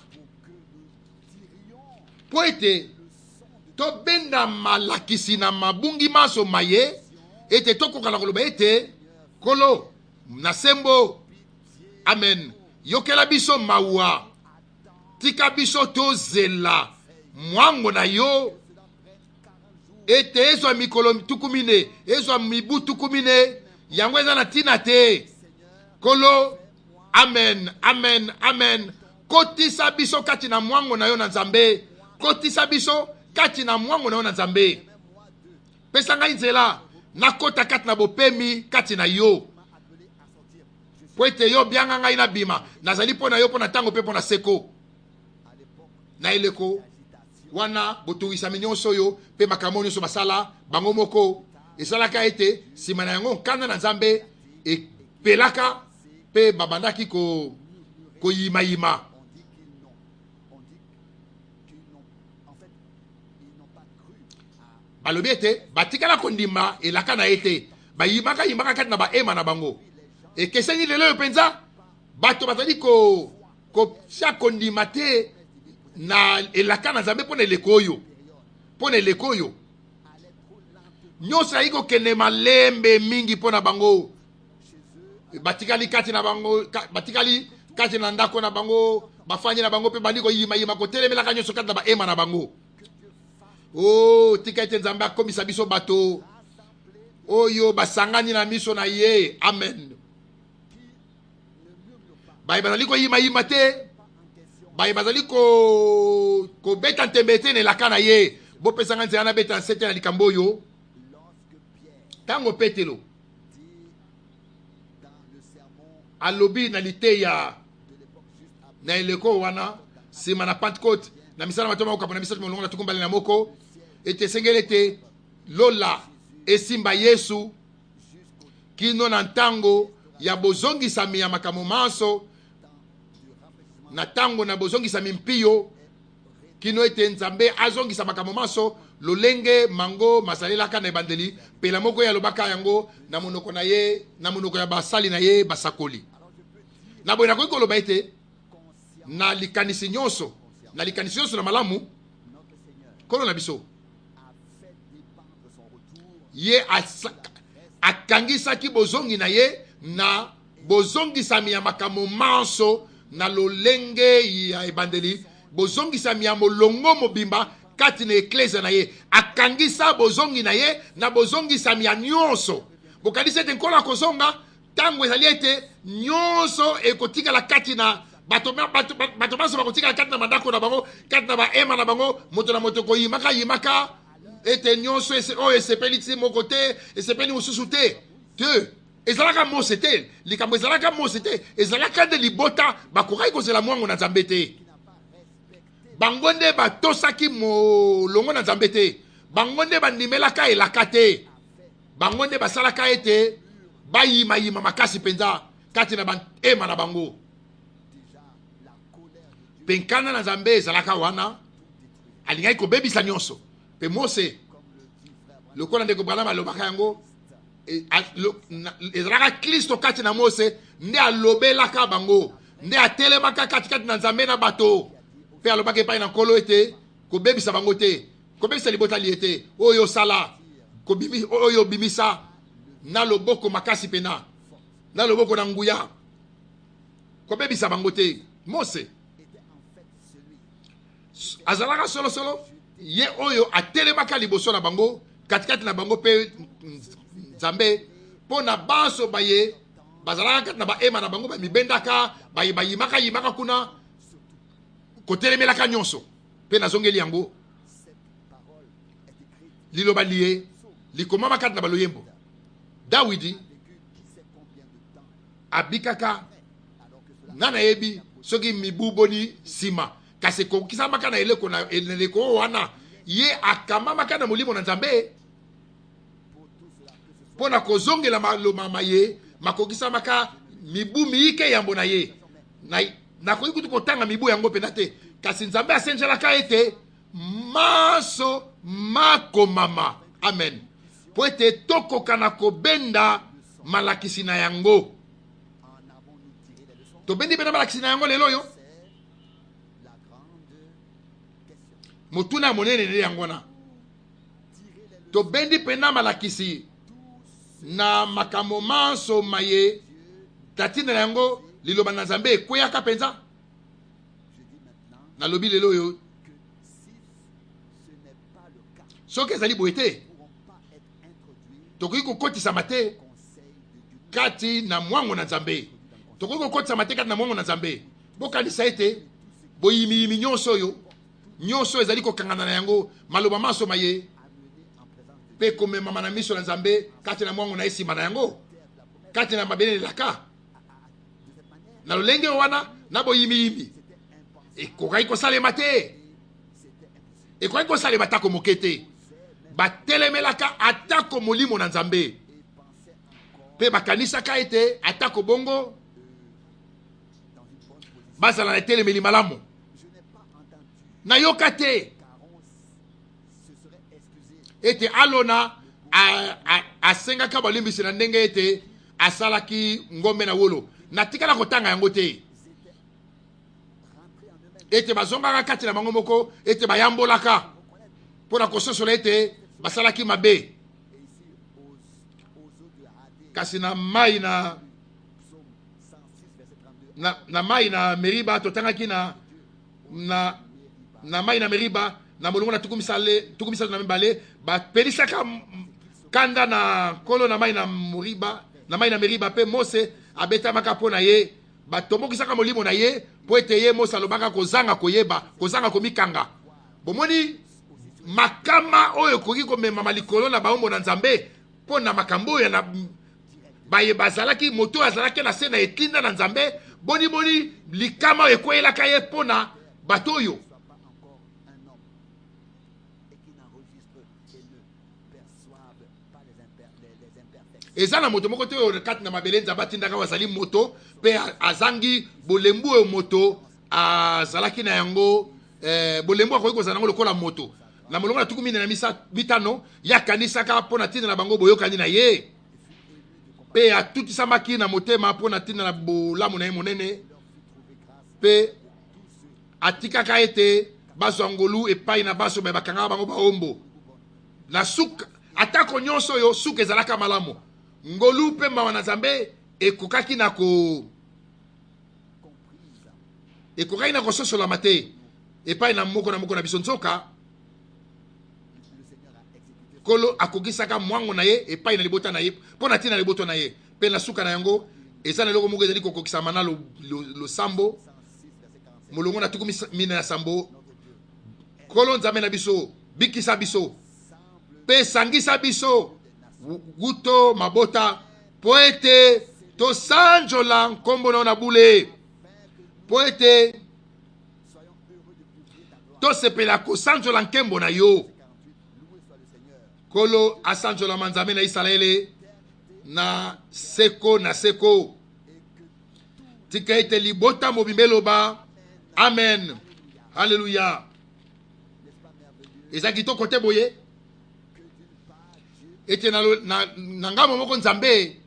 po ete tobenda malakisi na mabungi maso maye ete tokoka na koloba ete kolo na sembo amen yokela biso mawa tika biso tozela mwango na yo ete ezwa mikolo tukumine ezwa mibu tukumine yango eza na tina te kolo amen amen amen kotisa biso kati na mwango na yo na Nzambe kotisa biso kati na mwango na yo na Nzambe pesa ngai nzela nakota kati na bopemi kati na yo po ete yo bianga ngai na bima nazali mpo na yo mpo na ntango mpe mpo na seko na eleko wana botungisami nyonso oyo mpe makambo nyonso basala bango moko esalaka ete nsima na yango nkanda na Nzambe epelaka mpe babandaki ko koyimayima balobi ete batikala kondima elaka na ete bayimaka yimaka kati na baema na bango ekeseni lelo yo penza bato bazali ko ko sia kondima te na elaka na Nzambe pona eleko oyo pona eleko oyo nyonso ayi kokende malembe mingi pona bango batikali kati na bango batikali kati na ndako na bango bafanye na bango pe bandi koyima yima kotelemelaka nyonso kati na baema na bango. Oh, tika ete Nzambe akomisa biso bato oyo basangani na miso na ye. Amen. Baye bazali koyima yima te, baye bazali ko ko beta ntembe te nelaka na ye. Bo pesanga nzela na beta nsete na likambo oyo tango petelo alobi na liteya na eleko wana sima na Pentecôte na misala matoma ko kapona misala molongo na tukumbali na moko ete sengelete lola esimba Yesu kino na ntango ya bozongisami ya makambo manso na tango na bozongisami mpio kino ete Nzambe azongisa makambo manso lolenge mango masalelaka na ebandeli pela moko ya lobaka yango na monoko na ye na monoko ya basali na ye basakoli na boye nakoki koloba ete na likanisi nyonso na likanisi nyonso na malamu kolo na biso ye akangisaki bozongi na ye na bozongisami ya makambo manso na lolenge ya ebandeli bozongisami ya molongo mobimba kati na eklezia na ye akangisa bozongi na ye na bozongisami ya nyonso bokanisi ete nkola kozonga tango ezali ete nyonso ekotikala kati na bato bato baso bakotikala kati na mandako na bango kati na baema na bango moto na moto koyimaka yimaka ete nyonso oyo esepeli ti moko te esepeli mosusu te te ezalaka mose te likambo ezalaka mose te ezalaka nde libota bakokai kozela mwango na Nzambe te bango nde batosaki molongo na Nzambe te bango nde bandimelaka elaka te bango nde basalaka ete bayimayima makasi penza kati na baema na bango penkana na Nzambe ezalaka wana alingaki kobebisa nyonso pe Mose lokola ndeko Branham alobaka yango ezalaka Kristo kati na Mose nde alobelaka bango nde atelemaka kati kati na Nzambe na bato pe alobaka epai na nkolo ete kobebisa bango te kobebisa libota li ete oyo sala kobimi oyo bimisa na loboko makasi pena na loboko na nguya kobebisa bango te. Mose azalaka solo solo ye oyo atelemaka liboso na bango katikati na bango pe Nzambe pona baso baye bazalaka kati na baema na bango bamibendaka baye bayimaka yimaka kuna kotelemelaka nyonso pe nazongeli yango liloba liye likomama kati na baloyembo Dawidi abikaka nana yebi soki mibuboni sima kasi kokisama na eleko na eleko wana ye akamamaka na molimo na Nzambe pona kozongela maloma maye makokisamaka mibu miike yambo na ye na nakoki kutu kotanga mibu yango pena te kasi Nzambe asenjelaka ete maso makomama. Amen. Po ete tokoka na kobenda malakisi na yango tobendi bena malakisi na yango lelo yo motuna monene ne yango na tobendi pena malakisi na makambo manso maye tatina yango liloba na Nzambe ekweyaka penza na lobi lelo yo soki ezali boye te tokoki kokotisama te kati na mwango na Nzambe tokoki kokotisama te kati na mwango na Nzambe bokanisa ete boyimiyimi nyonso oyo nyonso ezali kokangana na yango maloba manso maye pe komemama na miso na Nzambe kati na mwango na esima na yango kati na mabele elaka na lolenge wana na boyimiyimi ekokai kosalema te ekokai kosalema atako moke te batelemelaka atako molimo na Nzambe pe bakanisaka ete atako bongo bazala na etelemeli malamu nayoka te ete alona asengaka balimbisi na ndenge ete asalaki ngombe na wolo natikala kotanga yango te ete bazongaka kati na bango moko ete bayambolaka mpona kososola ete basalaki mabe kasi na mai na na, na mai na Meriba totangaki na na na mai na Meriba na molongo na tukumisale tukumisale na mibale bapelisaka kanda na kolo na mai na Meriba na mai na Meriba pe Mose abetamaka mpo na ye batombokisaka molimo na ye po ete ye Mose alobaka kozanga koyeba kozanga komikanga bomoni makama oyo koki komema malikolo na baombo na Nzambe mpo na makambo oyo na baye bazalaki moto azalaki na se na etinda na Nzambe boni boni likama oyo ekweyelaka ye mpo na bato oyo eza na moto moko te oyo kati na mabele Nzambe atindaka bazali moto mpe azangi bolembu oyo moto azalaki na yango eh, bolembu akoki kozala nango lokola moto na molongo na tuku mine na mitano yakanisaka mpo na tinda na bango boyokani na ye mpe atutisamaki na motema mpo na tinda na bolamu na ye monene mpe atikaka ete bazwa ngolu epai na baso me bakangaka bango baombo na suka atako nyonso oyo suka ezalaka malamu ngolu mpe mawa na Nzambe ekokaki na ko ekokaki na kososolama te epai na moko na moko na biso nzoka kolo akokisaka mwango na ye epai na libota na ye mpo na tina na libota na ye mpe na suka na yango eza na eloko moko ezali kokokisama na losambo molongo na tuku mine ya sambo kolo Nzambe na biso bikisa biso mpe sangisa biso guto mabota po ete tosanjola nkombo na yo na bule po ete tosepela kosanjola nkembo na yo kolo asanjola Nzambe na Israele na seko na seko tika ete libota mobimba eloba amen haleluya eza kitoko te boye ete na, na, na ngambo moko Nzambe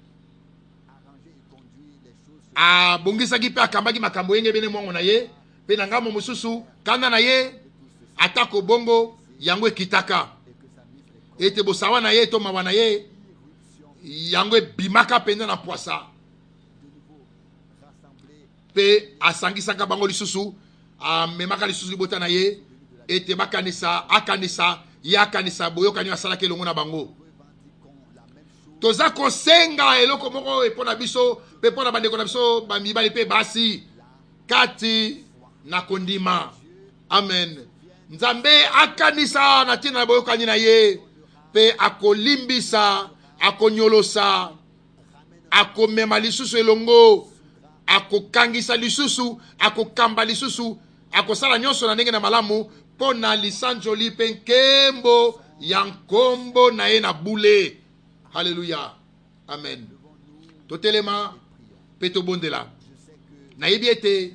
abongisaki mpe akambaki makambo yenge bene mwango na ye mpe na ngambo mosusu kanda na ye atako bongo yango ekitaka ete bosawa na ye to mawa na ye yango ebimaka pende na poasa mpe asangisaka bango lisusu amemaka lisusu libota na ye ete bakanisa akanisa ye akanisa boyokani asalaki elongo na bango toza kosenga eloko moko epo na biso mpe mpo na bandeko na biso bamibali mpe basi kati na kondima amen Nzambe akanisa na ntina na boyokani na ye mpe akolimbisa akonyolosa akomema lisusu elongo akokangisa lisusu akokamba lisusu akosala nyonso na ndenge na malamu mpo na lisanjoli mpe nkembo ya nkombo na ye na bule haleluya amen totelema mpe tobondela nayebi ete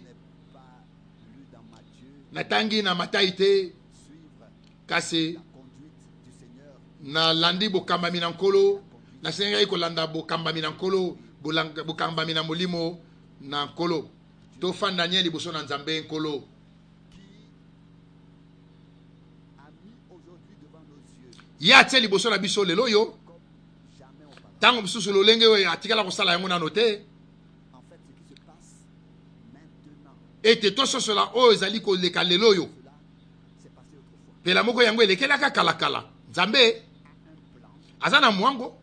natangi na Matayi te kasi nalandi bokambami na nkolo nasengaki kolanda bokambami na nkolo bokambami na molimo na nkolo tofanda nye liboso na Nzambe nkolo ye atie liboso na biso lelo oyo ntango mosusu lolenge oyo atikala kosala yango nano te ete tososola oyo ezali koleka lelo oyo pela moko yango elekelaka kalakala Nzambe aza na mwango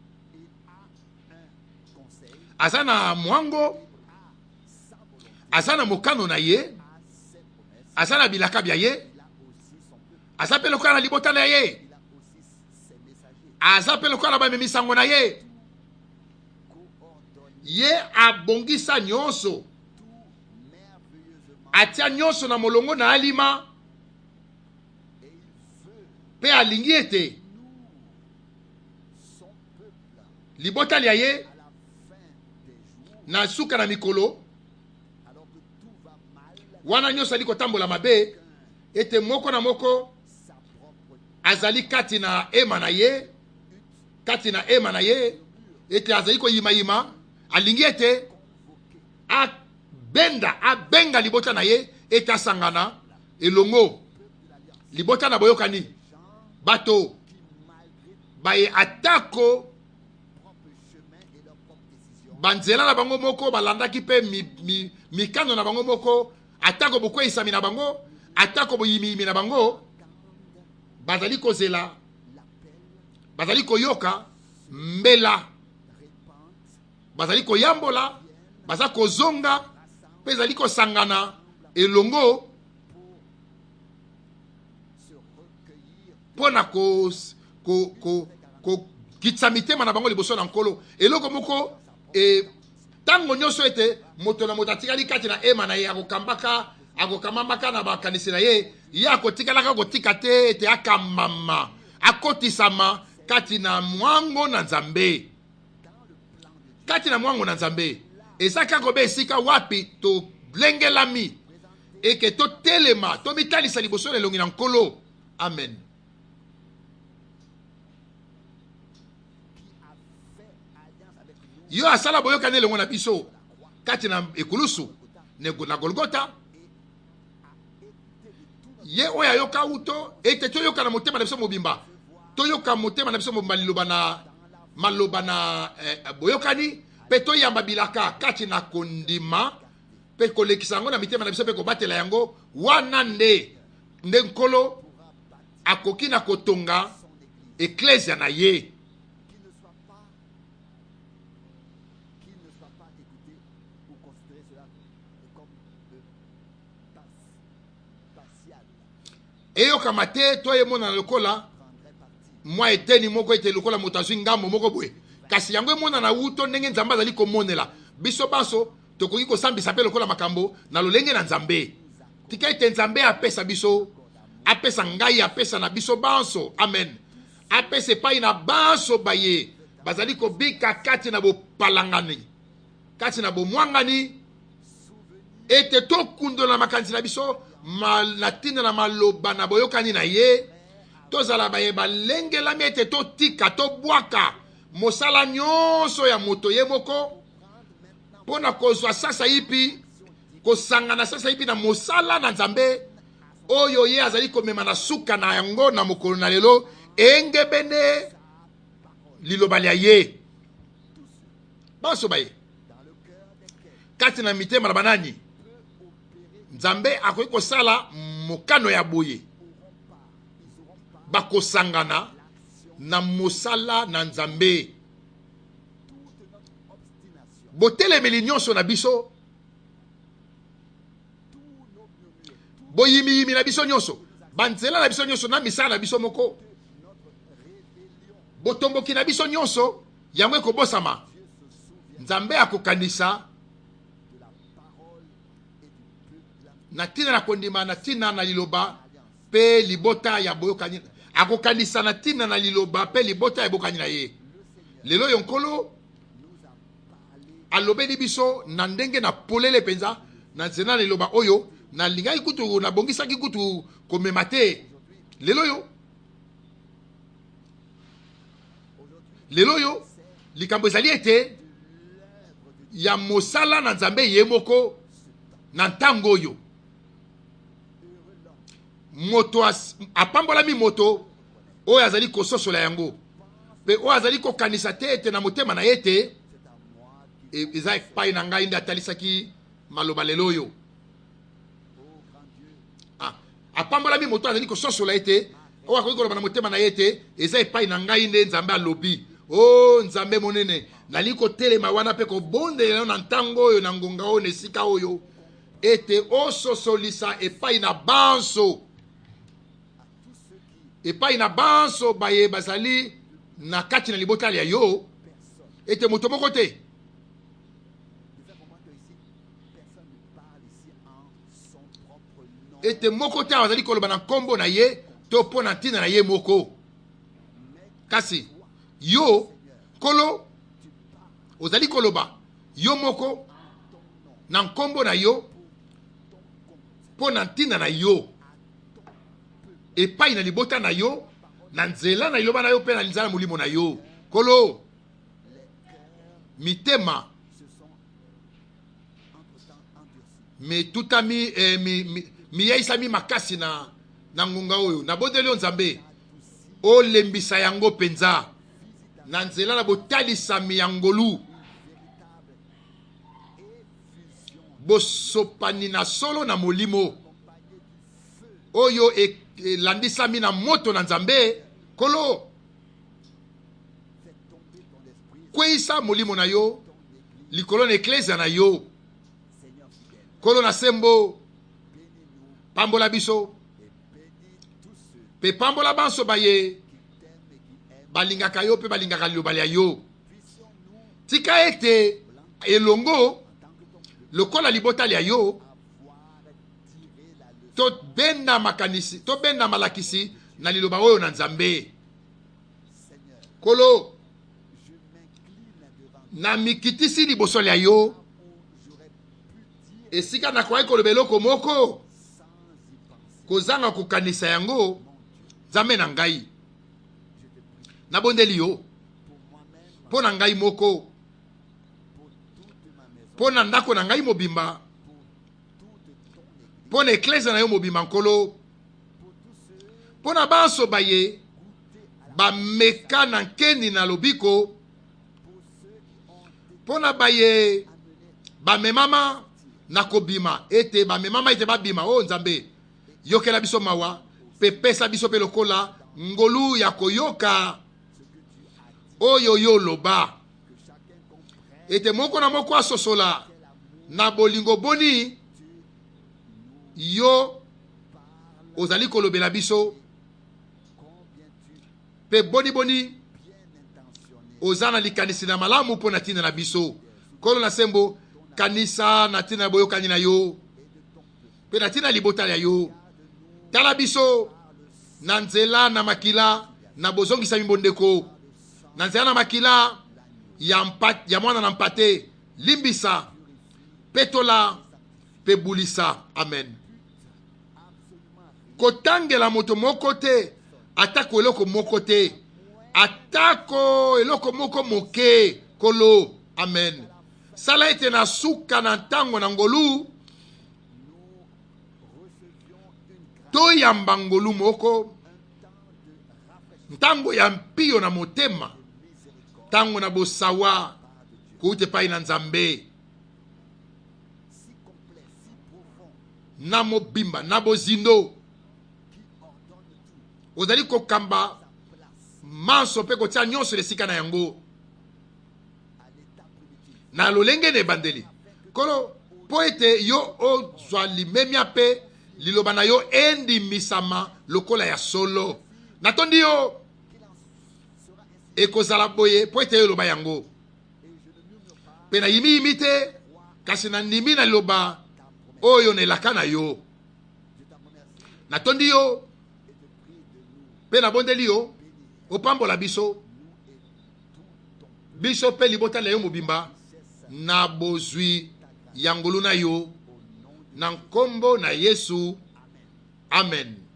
aza na mwango aza na mokano na ye aza na bilaka bya ye aza mpe lokola na libota na ye aza mpe lokola na bamemisango na ye ye abongisa nyonso atia nyonso na molongo na alima mpe alingi ete libota lya ye na suka na mikolo wana nyonso ali kotambola mabe ete moko na moko azali kati na ema na ye kati na ema na ye ete azali koyima yima alingi ete abenda abenga libota na ye ete asangana elongo libota na boyokani bato baye atako banzela na bango moko balandaki pe mi, mi, mikano na bango moko atako bokweyisami na bango atako boyimiyimi na bango bazali kozela bazali koyoka mbela bazali koyambola baza kozonga pe ezali kosangana elongo mpona ko ko ko ko kitisa mitema na bango liboso na nkolo eloko moko e tango nyonso ete moto na moto atikali kati na ema na ye akokambaka akokamamaka na bakanisi na ye ye akotikalaka kotika te ete akamama akotisama kati na mwango na nzambe kati na mwango na nzambe eza kaka be esika wapi tolengelami eke totelema tomitalisa liboso na elongi na nkolo amen. Yo asala boyokani elongo na biso kati na ekulusu na Golgota ye oya yoka uto ete toyoka na motema na biso mobimba toyoka motema na biso mobimba liloba na maloba na eh, boyokani pe toyamba bilaka kati na kondima pe kolekisa yango na mitema na biso pe kobatela yango wana nde nde nkolo akoki na kotonga eklesia na ye eyokama te toyemona na lokola mwa eteni moko ete lokola moto azwi ngambo moko boye kasi yango emona na uto ndenge nzambe azali komonela biso baso tokoki kosambisa mpe lokola makambo na lolenge na nzambe tika ete nzambe apesa biso apesa ngai apesa na biso banso amen apesa epai na banso baye bazali kobika kati na bopalangani kati na bomwangani ete tokundola makanisi na biso mal na tina na maloba na boyokani na ye tozala baye balengelami ete totika tobwaka mosala nyonso ya moto ye moko mpona kozwa sasa yipi kosangana sasa yipi na mosala na nzambe oyo ye azali komema na suka na yango na mokolo na lelo engebene liloba lya ye banso baye kati na mitema na banani nzambe akoki kosala mokano ya boye bakosangana na mosala na nzambe botelemeli nyonso na biso boyimiyimi na biso nyonso banzela na biso nyonso na misala na biso moko botomboki na biso nyonso yango ekobosama nzambe akokanisa na tina na kondima na tina na liloba pe libota ya boyokani akokanisa na tina na liloba pe libota ya bokani na ye lelo yonkolo alobeli biso na ndenge na polele penza na nzena na liloba oyo na lingai kutu na bongisaki kutu komema te lelo yo lelo yo likambo ezali ete ya mosala na nzambe ye moko na ntango oyo moto apambolami moto oyo azali kososola yango pe oyo azali kokanisa te ete na motema na ye te eza epai na ngai nde atalisaki maloba lelo oyo ah, apambolami moto azali kososola ete oyo akoki koloba na motema na ye te eza epai na ngai nde nzambe alobi o oh, nzambe monene nali kotelema wana mpe kobondelela na ntango oyo na ngonga oyo na esika oyo ete ososolisa epai na banso epai na banso baye bazali na kati na libotali ya yo ete moto moko te ete moko te bazali koloba na nkombo na ye to mpo na ntina na ye moko kasi yo kolo ozali koloba yo moko na nkombo na yo mpo na ntina na yo epai na libota na yo na nzela na iloba na yo pe na nzala molimo na yo. Kolo mitema me tutami eh, mi mi, mi yaisa mi makasi na na ngunga oyo na bodeli yo nzambe o lembisa yango penza na nzela na botalisa mi yangolu bosopani na solo na molimo oyo e, e landisami na moto na nzambe. Kolo kweisa molimo na yo likolo na eklesia na yo. Kolo na sembo pambola biso pe pambola banso baye balingaka yo pe balingaka liloba ya yo. Tika ete elongo lokola libota ya yo to benda makanisi to benda malakisi na liloba oyo na nzambe. Kolo na mikitisi liboso ya yo esika na kwa kolobela eloko moko kozanga kukanisa yango nzambe na ngai na bondeli yo po na ngai moko po na ndako na ngai mobimba po na eklesia na yo mobimba nkolo po na banso baye bameka na nkendi na lobiko po na baye bamemama na kobima ete bamemama ete babima o nzambe yokela biso mawa pe pesa biso pe lokola ngolu ya koyoka oyo yo loba ete moko na moko asosola na bolingo boni yo ozali kolobela biso pe boni boni ozana likanisi na malamu po na tina na biso. Kolo na sembo kanisa na tina boyo kanina yo pe na tina libota ya yo tala biso na nzela na makila na bozongisa mimbondeko na nzela na makila ya mpat ya mwana na mpate limbisa petola pe bulisa. Amen. Kotangela moto moko te atako eloko moko te atako eloko moko moke kolo. Amen. Sala ete na suka na ntango na ngolu to yamba ngolu moko ntango ya mpio na motema tango na bosawa kuute pai na nzambe na mobimba na bozindo ozali kokamba manso pe kotia nyonso lesika na yango na lolenge ne bandeli kolo po ete yo ozwa limemia pe liloba na yo endi misama lokola ya solo natondi yo ekozala boye po ete yo loba yango pe na yimi yimi te kasi na ndimi na liloba oyo na elaka na yo natondi yo pe na bondeli yo opambola biso biso pe libota na yo mobimba na bozwi yangolu na yo na nkombo na Yesu. Amen.